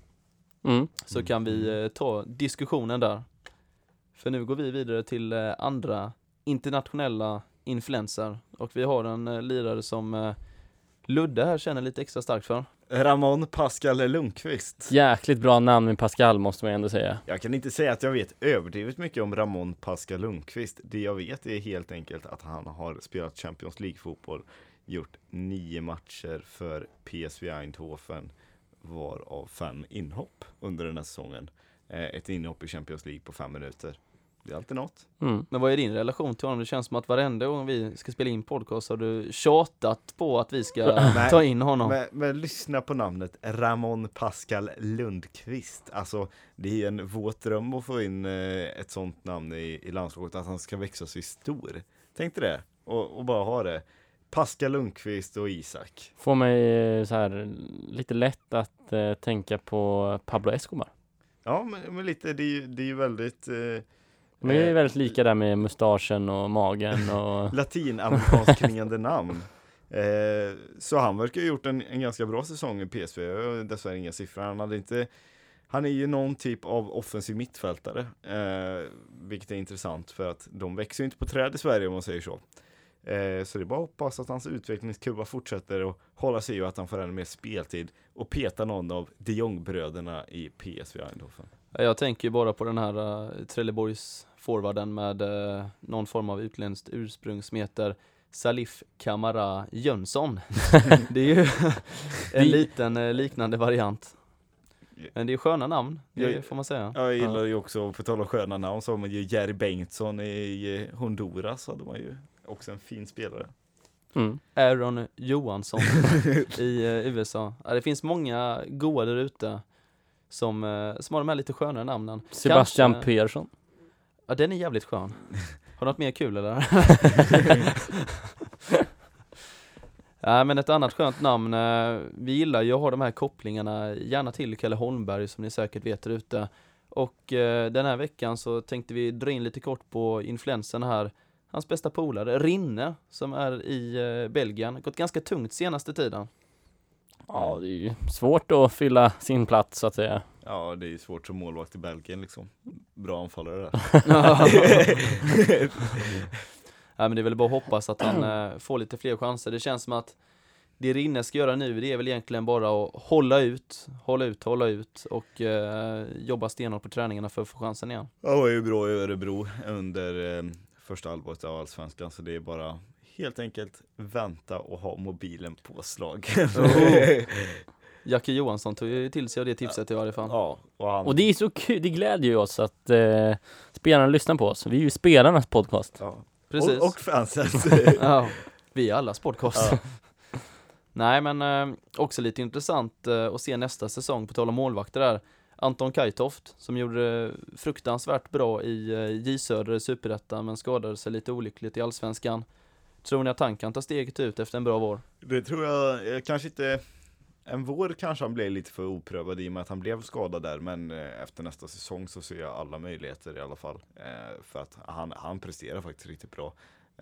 S2: Så kan vi ta diskussionen där. För nu går vi vidare till andra internationella influenser. Och vi har en lirare som Ludde här känner lite extra starkt för.
S4: Ramon Pascal Lundqvist.
S3: Jäkligt bra namn med Pascal måste man ändå säga.
S4: Jag kan inte säga att jag vet överdrivet mycket om Ramon Pascal Lundqvist. Det jag vet är helt enkelt att han har spelat Champions League-fotboll, gjort 9 matcher för PSV Eindhoven, varav 5 inhopp under den här säsongen. Ett inhopp i Champions League på 5 minuter. Det är alltid något.
S2: Men vad är din relation till honom? Det känns som att varenda gång vi ska spela in podcast har du tjatat på att vi ska ta in honom.
S4: Men lyssna på namnet Ramon Pascal Lundqvist. Alltså, det är en våt dröm att få in ett sånt namn i landslaget, att han ska växa sig stor. Tänk dig det. Och bara ha det. Pascal Lundqvist och Isak.
S3: Får mig så här lite lätt att tänka på Pablo Escobar.
S4: Ja, men lite, det är ju väldigt...
S3: Men det är väldigt lika där med mustaschen och magen och...
S4: Latinamerikansk klingande namn. Så han verkar ha gjort en ganska bra säsong i PSV. Dessvärre inga siffror. Han är ju någon typ av offensiv mittfältare. Vilket är intressant för att de växer ju inte på träd i Sverige om man säger så. Så det är bara att hoppas att hans utvecklingskurva fortsätter och hålla sig och att han får ännu mer speltid och peta någon av de Jong-bröderna i PSV Eindhoven.
S2: Jag tänker ju bara på den här Trelleborgs forwarden med någon form av utländskt ursprung som heter Salif Kamara Jönsson. Det är ju en liten liknande variant. Men det är sköna namn, det får man säga.
S4: Jag gillar ju också, på tal om sköna namn, så har man ju Jerry Bengtsson i Honduras, hade man ju också en fin spelare.
S2: Aaron Johansson i USA. Ja, det finns många goa där ute som har de här lite skönare namnen.
S3: Sebastian Persson.
S2: Ja, den är jävligt skön. Har du något mer kul eller? Ja, men ett annat skönt namn. Vi gillar ju att ha de här kopplingarna gärna till Kalle Holmberg som ni säkert vet där ute. Och den här veckan så tänkte vi dra in lite kort på influensen här. Hans bästa polare, Rinne, som är i Belgien. Gått ganska tungt senaste tiden.
S3: Ja, det är ju svårt att fylla sin plats så att säga.
S4: Ja, det är ju svårt som målvakt i Belgien liksom. Bra anfallare där.
S2: Ja, men det är väl bara att hoppas att han får lite fler chanser. Det känns som att det Rinne ska göra nu, det är väl egentligen bara att hålla ut och jobba stenhårt på träningarna för att få chansen igen.
S4: Ja, det var ju bra i Örebro under första halvåret av Allsvenskan, så det är bara helt enkelt vänta och ha mobilen på slag.
S2: Jackie Johansson tog ju till sig av det tipset i varje fall.
S4: Ja,
S3: och det är så kul, det glädjer ju oss att spelarna lyssnar på oss. Vi är ju spelarnas podcast.
S4: Ja.
S2: Precis.
S4: Och fansen.
S2: Ja, vi är allas podcast. Ja. Nej, men också lite intressant att se nästa säsong på tal om målvakter där. Anton Kajtoft som gjorde fruktansvärt bra i J Söder Superetta men skadade sig lite olyckligt i Allsvenskan. Tror ni att han kan ta steget ut efter en bra vår?
S4: Det tror jag kanske inte. En vår kanske han blev lite för oprövad i och med att han blev skadad där, men efter nästa säsong så ser jag alla möjligheter i alla fall. För att han presterar faktiskt riktigt bra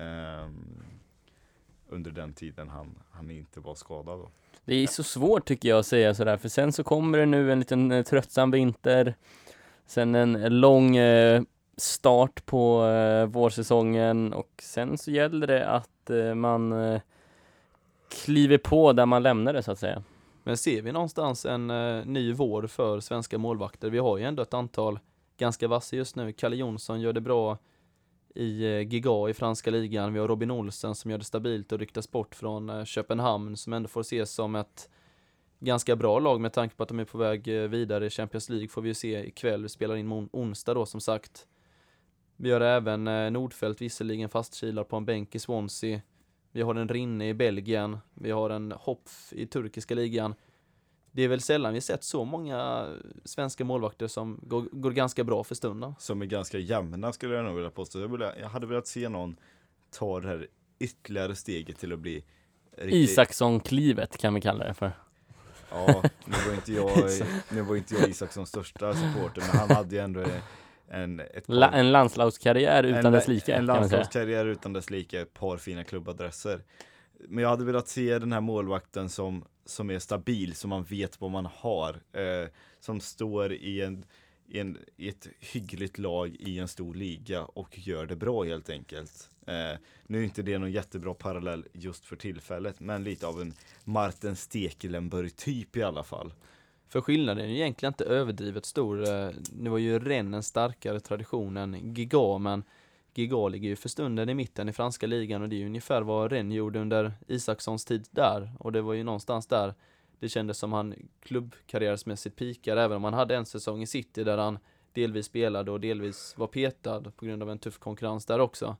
S4: under den tiden han inte var skadad då.
S3: Det är så svårt tycker jag att säga sådär, för sen så kommer det nu en liten tröttsam vinter, sen en lång start på vårsäsongen och sen så gäller det att man kliver på där man lämnar det så att säga.
S2: Men ser vi någonstans en ny vår för svenska målvakter? Vi har ju ändå ett antal ganska vassa just nu. Kalle Jonsson gör det bra i Giga i franska ligan. Vi har Robin Olsen som gör det stabilt och ryktas bort från Köpenhamn som ändå får ses som ett ganska bra lag med tanke på att de är på väg vidare i Champions League. Får vi ju se ikväll. Vi spelar in onsdag då som sagt. Vi har även Nordfeldt visserligen fastkilar på en bänk i Swansea. Vi har en Rinne i Belgien. Vi har en Hopf i turkiska ligan. Det är väl sällan vi sett så många svenska målvakter som går ganska bra för stunden.
S4: Som är ganska jämna skulle jag nog vilja påstå. Jag hade velat se någon ta det här ytterligare steget till att bli riktigt...
S3: Isaksson-klivet kan vi kalla det för.
S4: Ja, nu var inte jag Isakssons största supporter, men han hade ju ändå
S3: en landslagskarriär utan dess like.
S4: En landslagskarriär utan dess like, ett par fina klubbadresser. Men jag hade velat se den här målvakten som är stabil, som man vet vad man har. Som står i ett hyggligt lag i en stor liga och gör det bra helt enkelt. Nu är inte det någon jättebra parallell just för tillfället, men lite av en Martin Stekelenburg-typ i alla fall.
S2: För skillnaden är ju egentligen inte överdrivet stor. Nu var ju Rennes en starkare tradition än Giga, men Giga ligger ju för stunden i mitten i franska ligan och det är ju ungefär vad Rennes gjorde under Isakssons tid där. Och det var ju någonstans där det kändes som han klubbkarriärsmässigt pikade, även om han hade en säsong i City där han delvis spelade och delvis var petad på grund av en tuff konkurrens där också.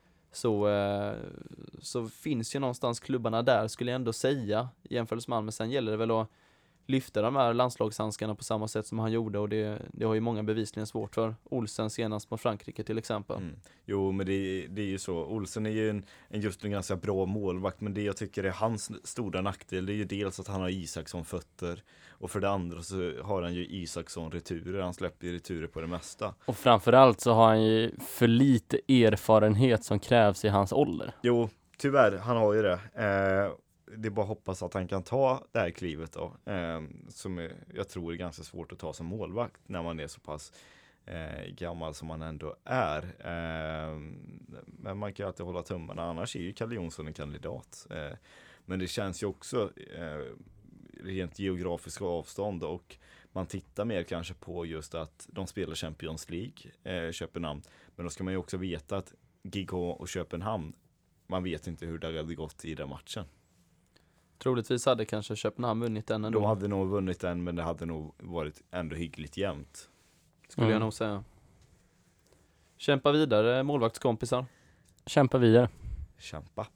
S2: Så finns ju någonstans klubbarna där, skulle jag ändå säga, i jämförelse med han. Men sen gäller det väl att lyfta de här landslagshandskarna på samma sätt som han gjorde, och det har ju många bevisligen svårt för. Olsen senast mot Frankrike till exempel.
S4: Jo, men det är ju så. Olsen är ju just en ganska bra målvakt, men det jag tycker är hans stora nackdel, det är ju dels att han har Isaksson fötter, och för det andra så har han ju Isaksson returer. Han släpper ju returer på det mesta.
S3: Och framförallt så har han ju för lite erfarenhet som krävs i hans ålder.
S4: Jo, tyvärr, han har ju det. Det är bara att hoppas att han kan ta det här klivet då, som jag tror är ganska svårt att ta som målvakt när man är så pass gammal som man ändå är. Men man kan ju alltid hålla tummarna, annars är ju Kalle Jonsson en kandidat. Men det känns ju också rent geografiska avstånd, och man tittar mer kanske på just att de spelar Champions League, Köpenhamn. Men då ska man ju också veta att Giga och Köpenhamn, man vet inte hur det hade gått i den matchen.
S2: Troligtvis hade kanske Köpenhamn vunnit den ändå.
S4: De hade nog vunnit den, men det hade nog varit ändå hyggligt jämnt.
S2: Skulle jag nog säga. Kämpa vidare, målvaktskompisar.
S3: Kämpa vidare.
S4: Kämpa.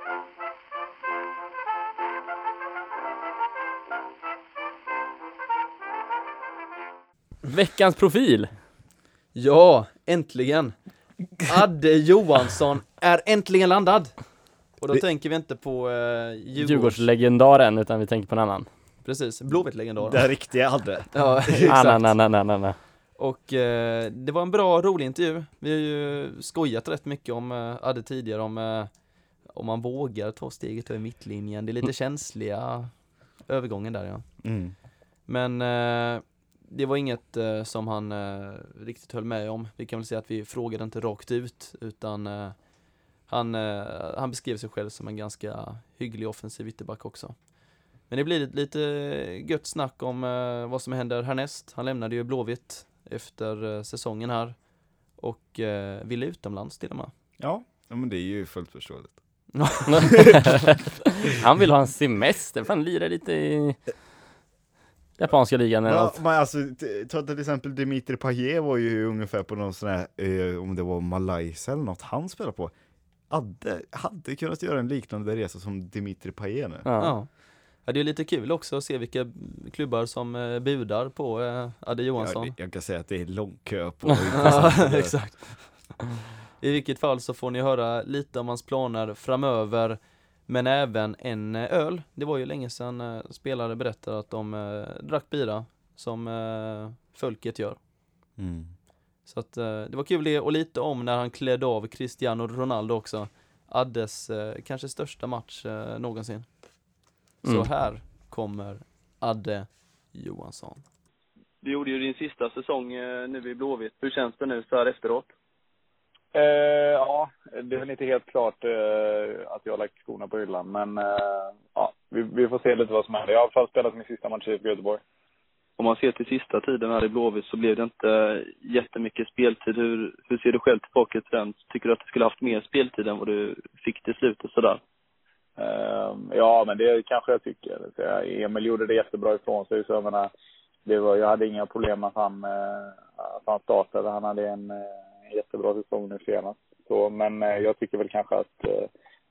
S3: Veckans profil.
S2: Ja, äntligen. Adde Johansson är äntligen landad. Och då tänker vi inte på
S3: Djurgårdslegendaren, utan vi tänker på en annan.
S2: Precis, Blåvitt-legendaren.
S4: Det riktiga Adde.
S2: Ja, exakt.
S3: Nej.
S2: Och det var en bra, rolig intervju. Vi har ju skojat rätt mycket om Adde tidigare, om man vågar ta steget över mittlinjen. Det är lite känsliga övergången där, ja. Men det var inget som han riktigt höll med om. Vi kan väl säga att vi frågade inte rakt ut, utan han beskrev sig själv som en ganska hygglig offensiv ytterback också. Men det blir lite gött snack om vad som händer härnäst. Han lämnade ju Blåvitt efter säsongen här och ville utomlands till och med.
S4: Ja, men det är ju fullt förståeligt.
S3: Han vill ha en semester, för han lirar lite i japanska ligan eller något.
S4: Men alltså, ta till exempel Dimitri Payet var ju ungefär på någon sån här, om det var Malaysia eller något han spelade på. Hade kunnat göra en liknande resa som Dimitri Payet nu.
S2: Ja, det är lite kul också att se vilka klubbar som budar på Adde Johansson.
S4: Ja, jag kan säga att det är lång kö på.
S2: Exakt. I vilket fall så får ni höra lite om hans planer framöver, men även en öl. Det var ju länge sedan spelare berättade att de drack bira som folket gör. Så att det var kul det, och lite om när han klädde av Cristiano Ronaldo också. Addes kanske största match någonsin. Så här kommer Adde Johansson.
S5: Du gjorde ju din sista säsong nu i Blåvitt. Hur känns det nu så här efteråt?
S6: Ja, det är väl inte helt klart att jag har lagt skorna på hyllan. Men ja, vi får se lite vad som händer. Jag har i alla fall spelat min sista match i Göteborg.
S5: Om man ser till sista tiden här i Blåvitt så blev det inte jättemycket speltid. Hur ser du själv tillbaka till den? Tycker du att du skulle haft mer speltid än vad du fick till slutet sådär?
S6: Ja, men det kanske jag tycker. Emil gjorde det jättebra ifrån sig. Så jag menar, jag hade inga problem med att han startade. Han hade en jättebra säsong nu senast. Så, men jag tycker väl kanske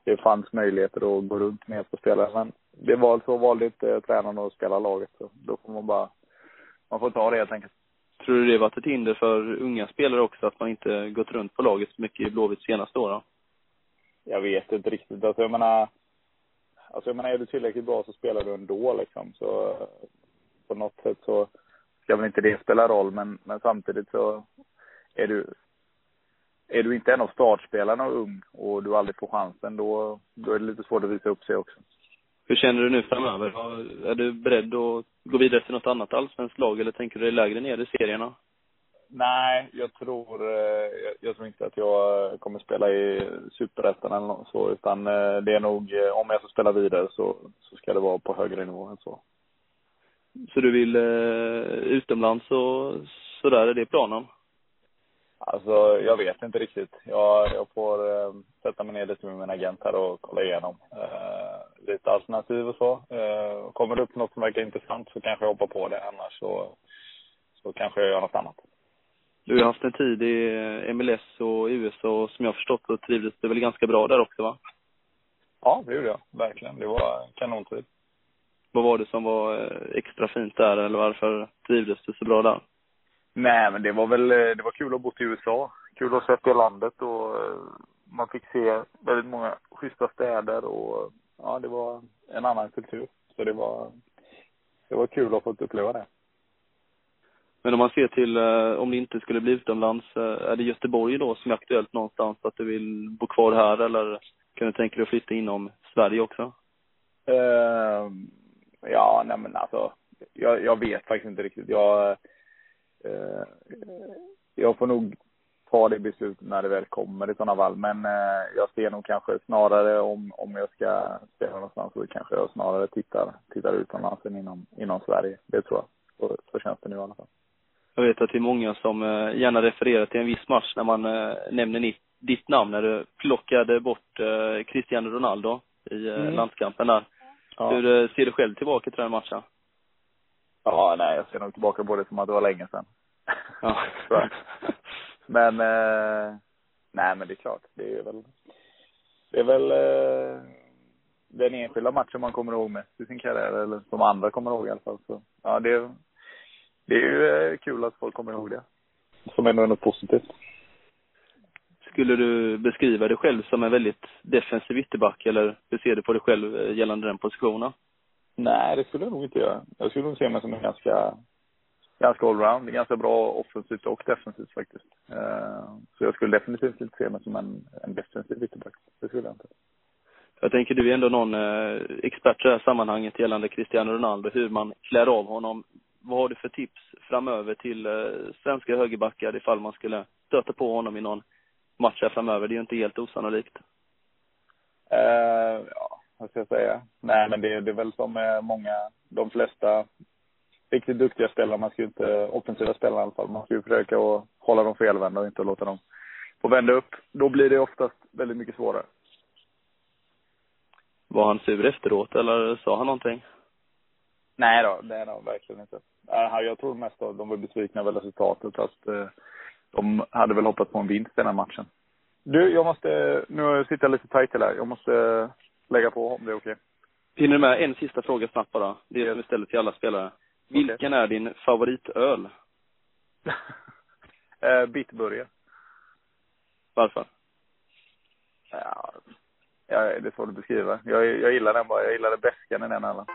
S6: det fanns möjligheter att gå runt med på spelare. Men det var så valde inte tränaren att spela laget. Så då får man får ta det helt enkelt.
S5: Tror du det varit ett hinder för unga spelare också, att man inte gått runt på laget så mycket i Blåvitt senaste åren?
S6: Jag vet inte riktigt. Alltså jag menar, är du tillräckligt bra så spelar du ändå liksom. Så på något sätt så ska väl inte det spela roll. Men samtidigt så är du inte en av startspelarna och ung och du aldrig får chansen, då är det lite svårt att visa upp sig också.
S5: Hur känner du nu framöver? Är du beredd att gå vidare till något annat allsvenskt lag, eller tänker du dig lägre ner i serierna?
S6: Nej, jag tror inte att jag kommer spela i Superettan eller något så, utan det är nog, om jag ska spela vidare så ska det vara på högre nivå än så.
S5: Så du vill utomlands och så där, är det planen?
S6: Alltså, jag vet inte riktigt. Jag får sätta mig ner lite med min agent här och kolla igenom lite alternativ och så. Kommer det upp något som verkar intressant så kanske jag hoppar på det, annars så kanske jag gör något annat.
S5: Du har haft en tid i MLS och USA och som jag har förstått så trivdes du väl ganska bra där också, va?
S6: Ja, det gjorde jag. Verkligen. Det var kanontid.
S5: Vad var det som var extra fint där, eller varför trivdes du så bra där?
S6: Nej, men det var kul att bo i USA. Kul att se det landet och man fick se väldigt många schyssta städer och ja, det var en annan kultur. Så det var kul att få uppleva det.
S5: Men om man ser till, om det inte skulle bli utomlands, är det Göteborg då som är aktuellt någonstans, att du vill bo kvar här, eller kan du tänka dig att flytta inom Sverige också?
S6: Ja, nej men alltså, jag vet faktiskt inte riktigt. Jag får nog ta det beslutet när det väl kommer i sådana fall. Men jag ser nog kanske snarare om jag ska spela någonstans, så kanske jag snarare tittar utomlands än inom Sverige. Det tror jag. Så känns det nu i alla fall.
S5: Jag vet att det är många som gärna refererar till en viss match när man nämner ditt namn, när du plockade bort Cristiano Ronaldo i landskampen där.
S6: Ja.
S5: Hur ser du själv tillbaka till den matchen?
S6: Ja, nej, jag ser nog tillbaka på det som att det var länge sedan.
S5: Ja.
S6: Men nej, men det är klart. Det är väl den enskilda matchen man kommer ihåg mest i sin karriär, eller som andra kommer ihåg i alla fall. Så, ja, det är ju kul att folk kommer ihåg det. Som ändå är något positivt. Skulle du beskriva dig själv som en väldigt defensiv ytterback, eller hur ser du på dig själv gällande den positionen? Nej, det skulle jag nog inte göra. Jag skulle nog se mig som en ganska allround. Ganska bra offensivt och defensivt faktiskt. Så jag skulle definitivt inte se mig som en defensiv ytterback. Det skulle jag inte. Jag tänker, du är ändå någon expert i det här sammanhanget gällande Cristiano Ronaldo, hur man klär av honom. Vad har du för tips framöver till svenska högerbackar ifall man skulle stöta på honom i någon match här framöver? Det är ju inte helt osannolikt. Ja, vad ska jag säga? Nej, men det är väl som de flesta riktigt duktiga spelare. Man ska ju inte, offensiva spelare i alla fall, man ska ju försöka att hålla dem felvända och inte låta dem få vända upp. Då blir det oftast väldigt mycket svårare. Var han sur efteråt, eller sa han någonting? Nej då, verkligen inte. Jag tror mest att de var besvikna över resultatet, att de hade väl hoppat på en vinst i den här matchen. Du, nu sitter jag lite tajt till här. Jag måste lägga på om det är okej. Hinner du med en sista fråga snabbt bara? Det är som vi ställer till alla spelare. Vilken är din favoritöl? Bitburger. Varför? Ja, det är svårt att beskriva. Jag gillar den bara. Jag gillar det bäskan i den alla.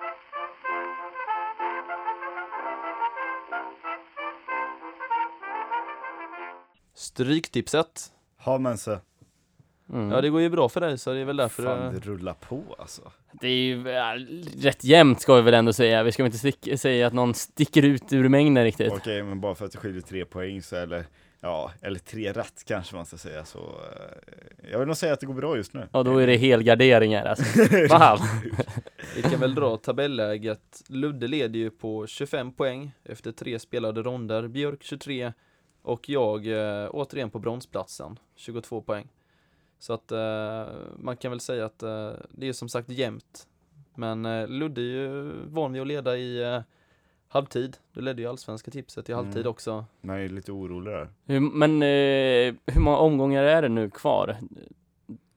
S2: Stryktipset.
S4: Ja, men så.
S2: Ja, det går ju bra för dig, så det är väl därför
S4: Fan, det rullar på alltså.
S3: Det är ju rätt jämnt, ska vi väl ändå säga. Vi ska inte säga att någon sticker ut ur mängden riktigt.
S4: Okej, men bara för att det skiljer 3 poäng så eller 3 rätt kanske man ska säga, så jag vill nog säga att det går bra just nu.
S3: Och då är det helgarderingar alltså. Wow.
S2: Vi kan väl dra tabelläget. Ludde leder ju på 25 poäng efter 3 spelade ronder. Björk 23 och jag återigen på bronsplatsen, 22 poäng. Så att man kan väl säga att det är som sagt jämnt. Men Ludde är ju van vid att leda i halvtid. Du ledde ju allsvenska tipset i halvtid också.
S4: Man är lite orolig där.
S3: Men hur många omgångar är det nu kvar?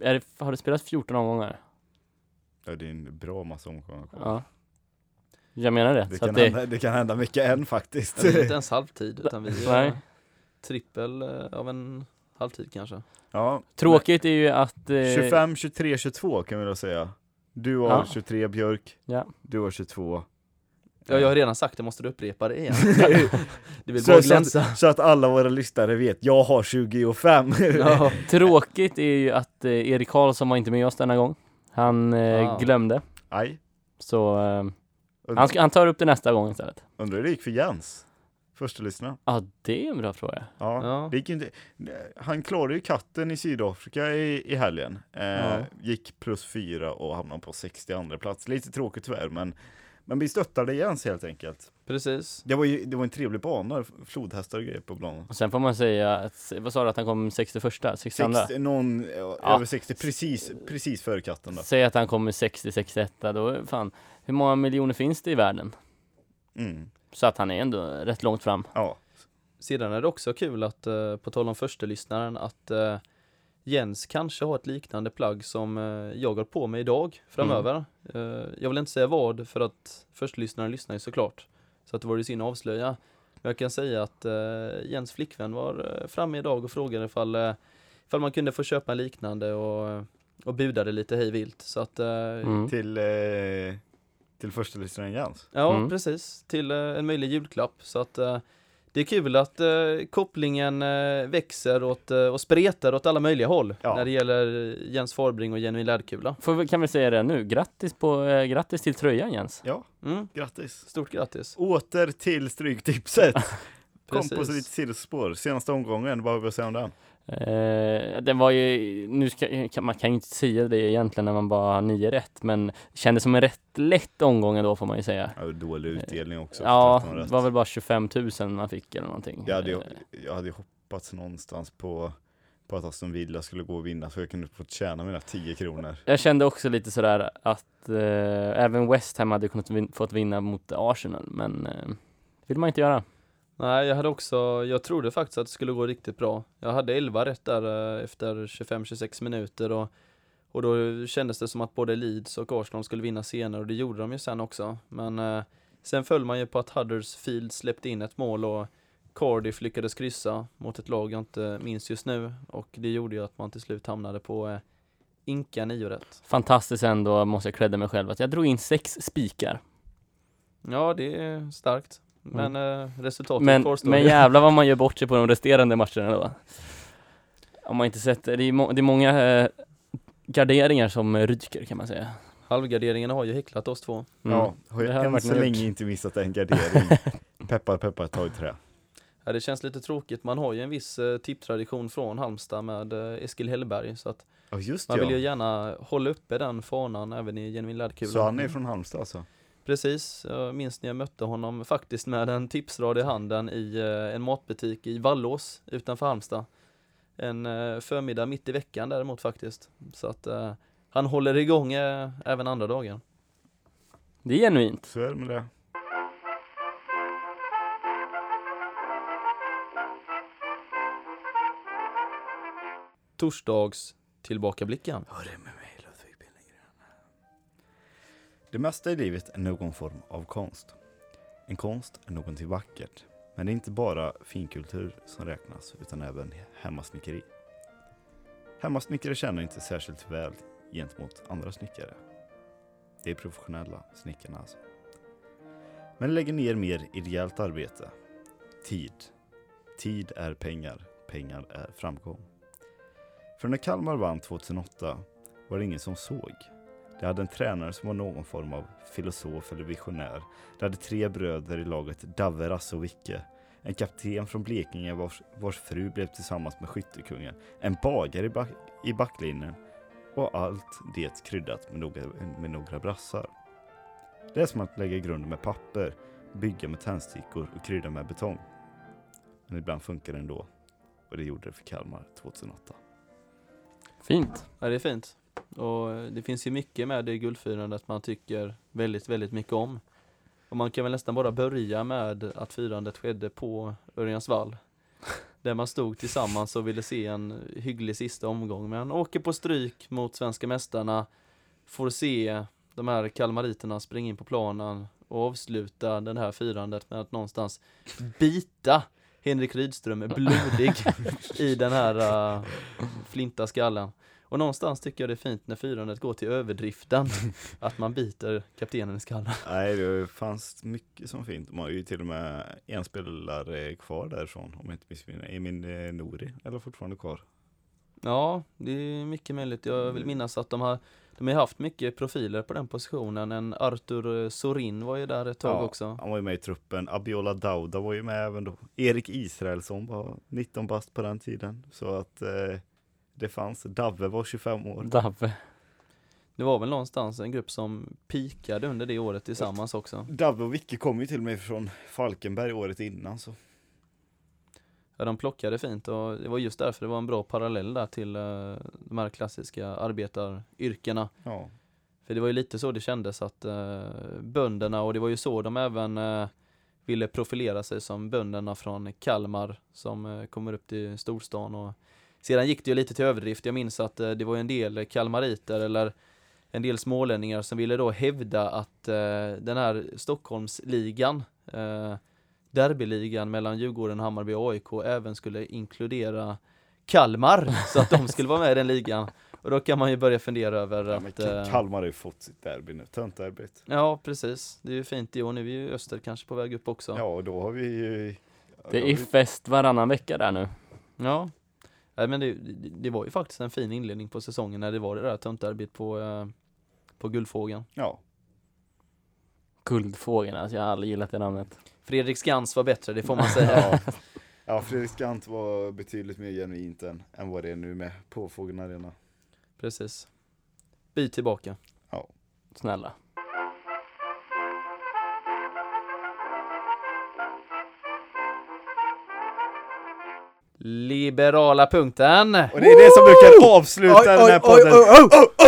S3: har det spelats 14 omgångar?
S4: Ja, det är en bra massa omgångar.
S3: Ja. Jag menar det. Så
S4: Det kan hända mycket än faktiskt.
S2: Det är inte ens halvtid, utan vi
S3: Nej.
S2: är trippel av en halvtid kanske.
S4: Ja,
S3: Tråkigt är ju att...
S4: 25, 23, 22 kan vi då säga. Du har 23 Björk,
S3: Ja.
S4: du har 22.
S2: Ja, jag har redan sagt det, måste du upprepa det igen. Det vill bara glänsa.
S4: så att alla våra lyssnare vet, jag har 25.
S2: Ja.
S3: Tråkigt är ju att Erik Karlsson var inte med oss denna gång. Han glömde.
S4: Aj.
S3: Så han tar upp det nästa gång istället.
S4: Undrar hur det gick för Jens? Första lyssnarna.
S3: Ja, det är en bra fråga.
S4: Ja. Det gick inte. Han klarade ju katten i Sydafrika i helgen. Gick +4 och hamnade på 62 plats. Lite tråkigt tyvärr, men vi stöttade Jens helt enkelt.
S2: Precis.
S4: Det var en trevlig bana, flodhästar och grejer på planen.
S3: Och sen får man säga att, vad sa du att han kom 61, 62?
S4: Över 60, precis före katten då.
S3: Säg att han kommer 60, 61, då fan, hur många miljoner finns det i världen? Så att han är ändå rätt långt fram.
S4: Ja.
S2: Sedan är det också kul att, på tal om första lyssnaren, att Jens kanske har ett liknande plagg som jag har på mig idag framöver. Jag vill inte säga vad, för att första lyssnaren lyssnar ju såklart. Så att det var ju sin avslöja. Men jag kan säga att Jens flickvän var framme idag och frågade ifall man kunde få köpa en liknande och budade lite hej vilt. Så att,
S4: till första lyssnaren Jens.
S2: Ja, precis. Till en möjlig julklapp. Så att det är kul att kopplingen växer och spretar åt alla möjliga håll när det gäller Jens Farbring och Genuin Läderkula.
S3: Kan vi säga det nu? Grattis till tröjan, Jens.
S4: Ja, grattis.
S2: Stort grattis.
S4: Åter till Stryktipset. Kom på så lite sidospår. Senaste omgången, vad har vi att säga om den?
S3: Den var ju, man kan ju inte säga det egentligen när man bara har 9 rätt, men det kändes som en rätt lätt omgång då, får man ju säga.
S4: Ja, dålig utdelning också.
S3: Ja, det var väl bara 25 000 man fick eller någonting.
S4: Jag hade hoppats någonstans på att Aston Villa skulle gå och vinna, så jag kunde få tjäna mina 10 kronor. Jag
S3: kände också lite sådär att även West Ham hade kunnat fått vinna mot Arsenal, men det vill man inte göra.
S2: Nej, jag trodde faktiskt att det skulle gå riktigt bra. Jag hade 11 rätt där efter 25-26 minuter och då kändes det som att både Leeds och Arsenal skulle vinna senare, och det gjorde de ju sen också. Men sen föll man ju på att Huddersfield släppte in ett mål och Cardiff lyckades kryssa mot ett lag jag inte minns just nu, och det gjorde ju att man till slut hamnade på inka 9 rätt.
S3: Fantastiskt ändå, måste jag credda mig själv, att jag drog in 6 spikar. Ja,
S2: det är starkt. Men resultatet kvarstår.
S3: Men jävlar vad man gör bort sig på de resterande matcherna då. Om man inte sett det är många garderingar som ryker, kan man säga.
S2: Halvgarderingarna har ju häcklat oss två.
S4: Ja, har jag än så länge inte missat en gardering. Peppar, ta i trä.
S2: Ja, det känns lite tråkigt. Man har ju en viss tipptradition från Halmstad med Eskil Hellberg, så att man vill ju gärna hålla uppe den fanan även i Genuin Läderkula.
S4: Så han är från Halmstad alltså?
S2: Precis, jag minns när jag mötte honom faktiskt med en tipsrad i handen i en matbutik i Vallås utanför Halmstad. En förmiddag mitt i veckan däremot faktiskt. Så att han håller igång även andra dagar.
S3: Det är genuint.
S4: Så är det med det.
S2: Torsdags tillbakablicken.
S4: Ja, det är med mig, Ludvig Billengren. Det mesta i livet är någon form av konst. En konst är någonting vackert. Men det är inte bara finkultur som räknas, utan även hemmasnickeri. Hemmasnickare känner inte särskilt väl gentemot andra snickare. Det är professionella snickarna alltså. Men lägger ner mer ideellt arbete. Tid. Tid är pengar. Pengar är framgång. För när Kalmar vann 2008 var det ingen som såg. Det hade en tränare som var någon form av filosof eller visionär. Det hade 3 bröder i laget, Davve, Rasse och Vicke. En kapten från Blekinge vars fru blev tillsammans med skyttekungen. En bagare i backlinjen. Och allt det kryddat med några brassar. Det är som att lägga grunden med papper, bygga med tändstickor och krydda med betong. Men ibland funkar det ändå. Och det gjorde det för Kalmar 2008.
S3: Fint.
S2: Ja, det är fint. Och det finns ju mycket med det guldfirandet man tycker väldigt, väldigt mycket om. Och man kan väl nästan bara börja med att firandet skedde på Örjansvall. där man stod tillsammans och ville se en hygglig sista omgång. Men åker på stryk mot svenska mästarna, får se de här kalmariterna springa in på planen och avsluta den här firandet med att någonstans bita Henrik Rydström är blodig i den här flinta skallen. Och någonstans tycker jag det är fint när firandet går till överdriften att man biter kaptenen i skallen.
S4: Nej, det fanns mycket som fint. Man har ju till och med en spelare kvar därifrån, om jag inte missminner. Emin Nouri eller fortfarande kvar.
S2: Ja, det är mycket möjligt. Jag vill minnas att de har haft mycket profiler på den positionen. En Arthur Sorin var ju där ett tag också.
S4: Han var ju med i truppen. Abiola Dauda var ju med även då. Erik Israelsson var 19 bast på den tiden. Så att det fanns. Davve var 25 år.
S3: Davve.
S2: Det var väl någonstans en grupp som pikade under det året tillsammans också.
S4: Davve och Vicke kom ju till och med från Falkenberg året innan. Så.
S2: Ja, de plockade fint och det var just därför det var en bra parallell där till de här klassiska arbetaryrkena.
S4: Ja.
S2: För det var ju lite så det kändes att bönderna, och det var ju så de även ville profilera sig som bönderna från Kalmar som kommer upp till storstan. Och sedan gick det ju lite till överdrift. Jag minns att det var en del kalmariter eller en del smålänningar som ville då hävda att den här Stockholmsligan, derbyligan mellan Djurgården, Hammarby och AIK även skulle inkludera Kalmar så att de skulle vara med i den ligan. Och då kan man ju börja fundera över att...
S4: Kalmar har ju fått sitt derby nu, töntderbyt.
S2: Ja, precis. Det är ju fint i år. Nu är ju Öster kanske på väg upp också.
S4: Ja, och då har vi ju...
S3: Det är fest varannan vecka där nu.
S2: Ja, men det var ju faktiskt en fin inledning på säsongen när det var det där töntderbyt på Guldfågeln.
S4: Ja.
S3: Guldfågeln, alltså jag har aldrig gillat det namnet.
S2: Fredrik Skans var bättre, det får man säga.
S4: Ja, Fredrik Skant var betydligt mer genuint än vad det är nu med på Fågeln Arena.
S2: Precis. Byt tillbaka.
S4: Ja.
S3: Snälla.
S2: Liberala punkten.
S4: Och det är det som brukar avsluta den här podden.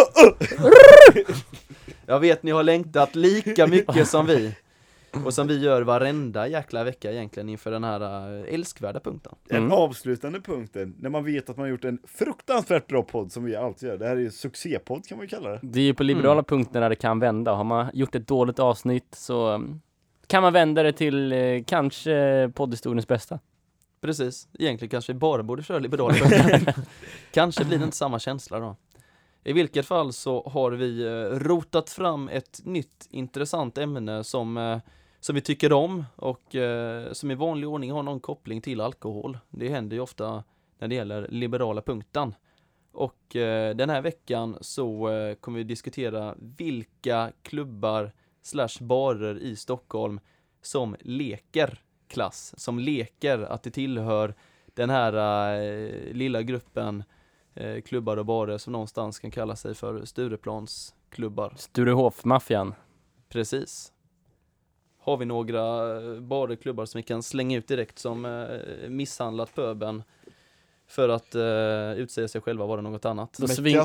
S2: Jag vet ni har längtat lika mycket som vi. Och som vi gör varenda jäkla vecka egentligen inför den här älskvärda punkten.
S4: Den avslutande punkten, när man vet att man har gjort en fruktansvärt bra podd som vi alltid gör. Det här är ju succépodd kan man ju kalla det.
S3: Det är ju på liberala punkter när det kan vända. Har man gjort ett dåligt avsnitt så kan man vända det till kanske poddhistoriens bästa.
S2: Precis, egentligen kanske vi bara borde köra liberala punkter. Kanske blir det inte samma känsla då. I vilket fall så har vi rotat fram ett nytt intressant ämne som vi tycker om och som i vanlig ordning har någon koppling till alkohol. Det händer ju ofta när det gäller liberala punkten. Och den här veckan så kommer vi diskutera vilka klubbar / barer i Stockholm som leker klass. Som leker att det tillhör den här lilla gruppen klubbar och barer som någonstans kan kalla sig för Stureplansklubbar.
S3: Sturehof-maffian.
S2: Precis. Har vi några barer, klubbar som vi kan slänga ut direkt som misshandlat pöben för att utsäga sig själva vara något annat?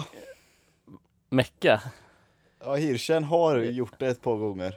S3: Mecka?
S4: Ja, Hirschen har gjort det ett par gånger.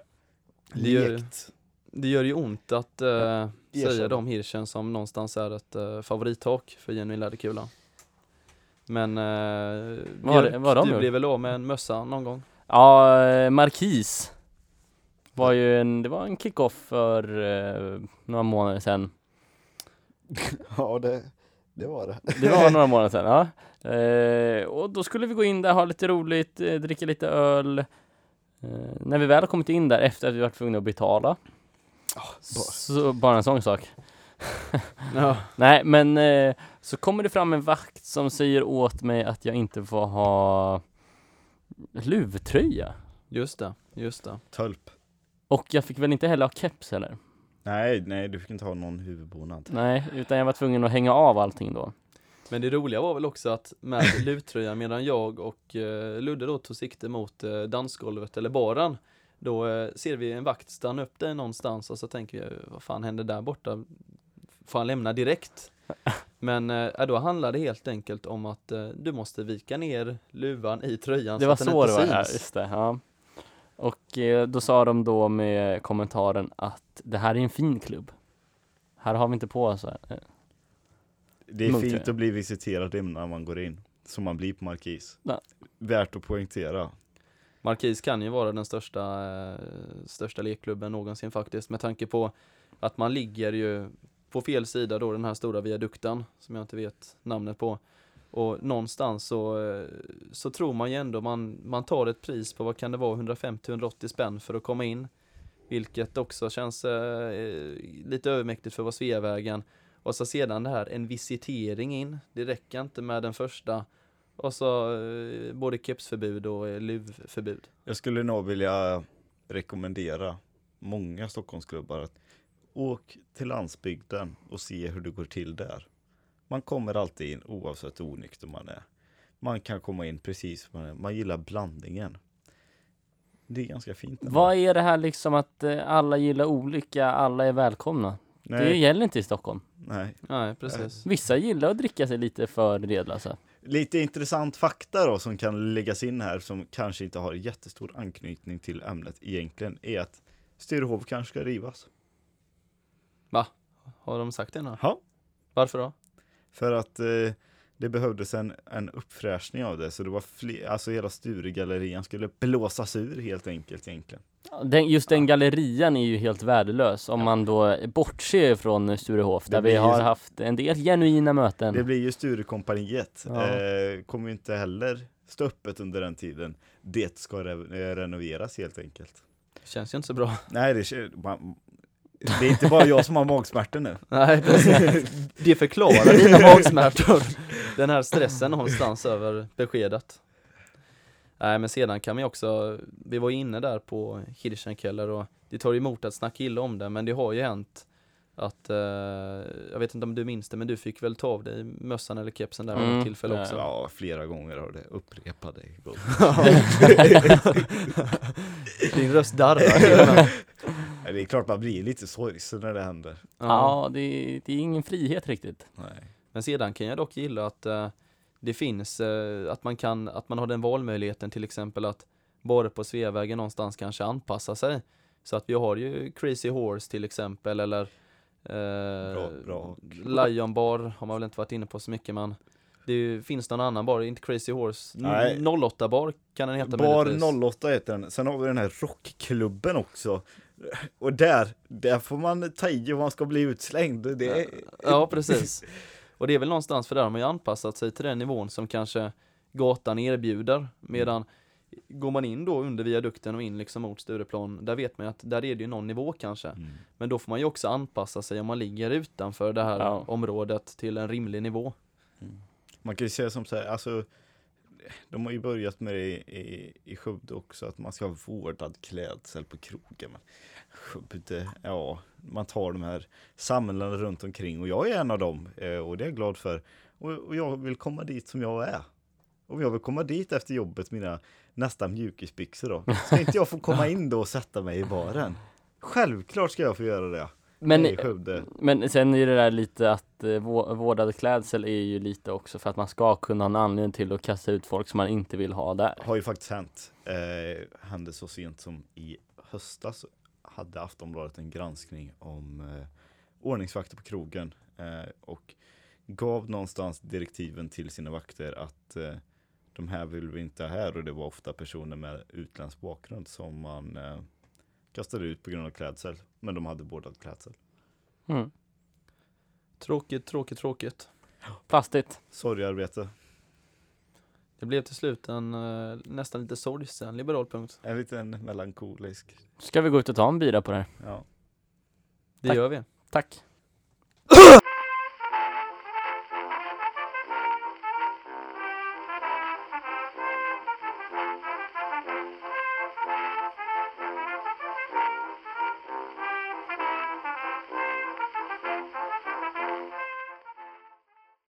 S2: Det gör ju ont att säga de Hirschen som någonstans är ett favorithak för Genuin Läderkula. Men Björk, du blev väl av med en mössa någon gång?
S3: Ja, Marquis var ju det var en kick-off för några månader sedan.
S4: Ja, det var det.
S3: Det var några månader sedan, ja. Och då skulle vi gå in där, ha lite roligt, dricka lite öl. När vi väl har kommit in där efter att vi varit tvungna att betala. Så bara en sån sak.
S2: Ja.
S3: Nej, men så kommer det fram en vakt som säger åt mig att jag inte får ha luvtröja.
S2: Just det.
S4: Tölp.
S3: Och jag fick väl inte heller ha keps heller.
S4: Nej, du fick inte ha någon huvudbonad.
S3: Nej, utan jag var tvungen att hänga av allting då.
S2: Men det roliga var väl också att med luvtröja medan jag och Ludde då tog sikte mot dansgolvet eller baren. Då ser vi en vakt stanna upp där någonstans och så tänker jag, vad fan händer där borta? Får han lämna direkt? Men då handlar det helt enkelt om att du måste vika ner luvan i tröjan.
S3: Det var
S2: så att den
S3: så
S2: inte
S3: det var här,
S2: syns.
S3: just det, ja. Och då sa de då med kommentaren att det här är en fin klubb. Här har vi inte på oss.
S4: Det är
S3: munktröja.
S4: fint att bli visiterad innan man går in. Som man blir på Markis.
S3: Ja.
S4: Värt att poängtera.
S2: Markis kan ju vara den största lekklubben någonsin faktiskt, med tanke på att man ligger ju på fel sida då, den här stora viadukten som jag inte vet namnet på, och någonstans så tror man ju ändå man tar ett pris på, vad kan det vara, 150-180 spänn för att komma in, vilket också känns lite övermäktigt för att vara Sveavägen. Och så sedan det här, en visitering in, det räcker inte med den första. Och så både kepsförbud och luvförbud.
S4: Jag skulle nog vilja rekommendera många Stockholmsklubbar att åk till landsbygden och se hur det går till där. Man kommer alltid in oavsett hur onykter man är. Man kan komma in precis som man är. Man gillar blandningen. Det är ganska fint.
S3: Vad är det här liksom att alla gillar olika, alla är välkomna?
S4: Nej.
S3: Det gäller inte i Stockholm.
S2: Nej, precis.
S3: Vissa gillar att dricka sig lite för redlösa.
S4: Lite intressant fakta då som kan läggas in här, som kanske inte har jättestor anknytning till ämnet egentligen, är att Sturehof kanske ska rivas.
S2: Va? Har de sagt det nu?
S4: Ja.
S2: Varför då?
S4: För att det behövdes en uppfräschning av det, så det var alltså hela Sturegallerian skulle blåsas ur helt enkelt egentligen.
S3: Just den gallerian är ju helt värdelös om man då bortser från Sturehof, där vi har haft en del genuina möten.
S4: Det blir ju Sturekompaniet.
S3: Ja.
S4: Kommer ju inte heller stå öppet under den tiden. Det ska renoveras helt enkelt.
S2: Känns ju inte så bra.
S4: Nej, det är inte bara jag som har magsmärtor nu.
S2: Nej, precis. Det förklarar dina magsmärtor. Den här stressen någonstans över beskedet. Nej, men sedan kan vi också, vi var inne där på Hirschenkeller och det tar emot att snacka illa om det, men det har ju hänt att, jag vet inte om du minns det, men du fick väl ta av dig mössan eller kepsen där vid något tillfälle också.
S4: Ja, flera gånger har det upprepade gånger.
S2: Din röst darrar.
S4: Det är klart man blir lite sorgsen när det händer.
S3: Ja, det är ingen frihet riktigt.
S4: Nej.
S2: Men sedan kan jag dock gilla att det finns, att man har den valmöjligheten, till exempel att bara på Sveavägen någonstans kanske anpassa sig. Så att vi har ju Crazy Horse till exempel, eller
S4: Bra.
S2: Lion Bar har man väl inte varit inne på så mycket, men finns någon annan bar, inte Crazy Horse.
S4: Nej.
S2: 08 bar kan den heta.
S4: Bar 08 heter den. Sen har vi den här rockklubben också. Och där får man ta i om man ska bli utslängd.
S2: Ja, precis. Och det är väl någonstans, för där har man ju anpassat sig till den nivån som kanske gatan erbjuder. Medan går man in då under viadukten och in liksom mot Stureplan, där vet man att där är det ju någon nivå kanske. Men då får man ju också anpassa sig om man ligger utanför det här området till en rimlig nivå.
S4: Man kan ju säga som så här, alltså de har ju börjat med det i Skövde också, att man ska ha vårdad klädsel på krogen. Men Skövde, man tar de här samhällena runt omkring, och jag är en av dem, och det är jag glad för. Och jag vill komma dit som jag är. Om jag vill komma dit efter jobbet, mina nästan mjukisbyxor då, ska inte jag få komma in då och sätta mig i baren? Självklart ska jag få göra det. Men
S3: sen är det där lite att vårdad klädsel är ju lite också för att man ska kunna ha en anledning till att kasta ut folk som man inte vill ha där.
S4: Har ju faktiskt hänt. Hände så sent som i höstas hade Aftonbladet en granskning om ordningsvakter på krogen, och gav någonstans direktiven till sina vakter att de här vill vi inte ha här, och det var ofta personer med utländsk bakgrund som man kastade ut på grund av klädsel, men de hade vårdad klädsel.
S2: Tråkigt.
S3: Plastigt.
S4: Sorgarbete.
S2: Det blev till slut en nästan lite sorgsen liberal punkt.
S4: En liten melankolisk.
S3: Ska vi gå ut och ta en bira på det här?
S4: Ja.
S2: Det gör vi.
S3: Tack.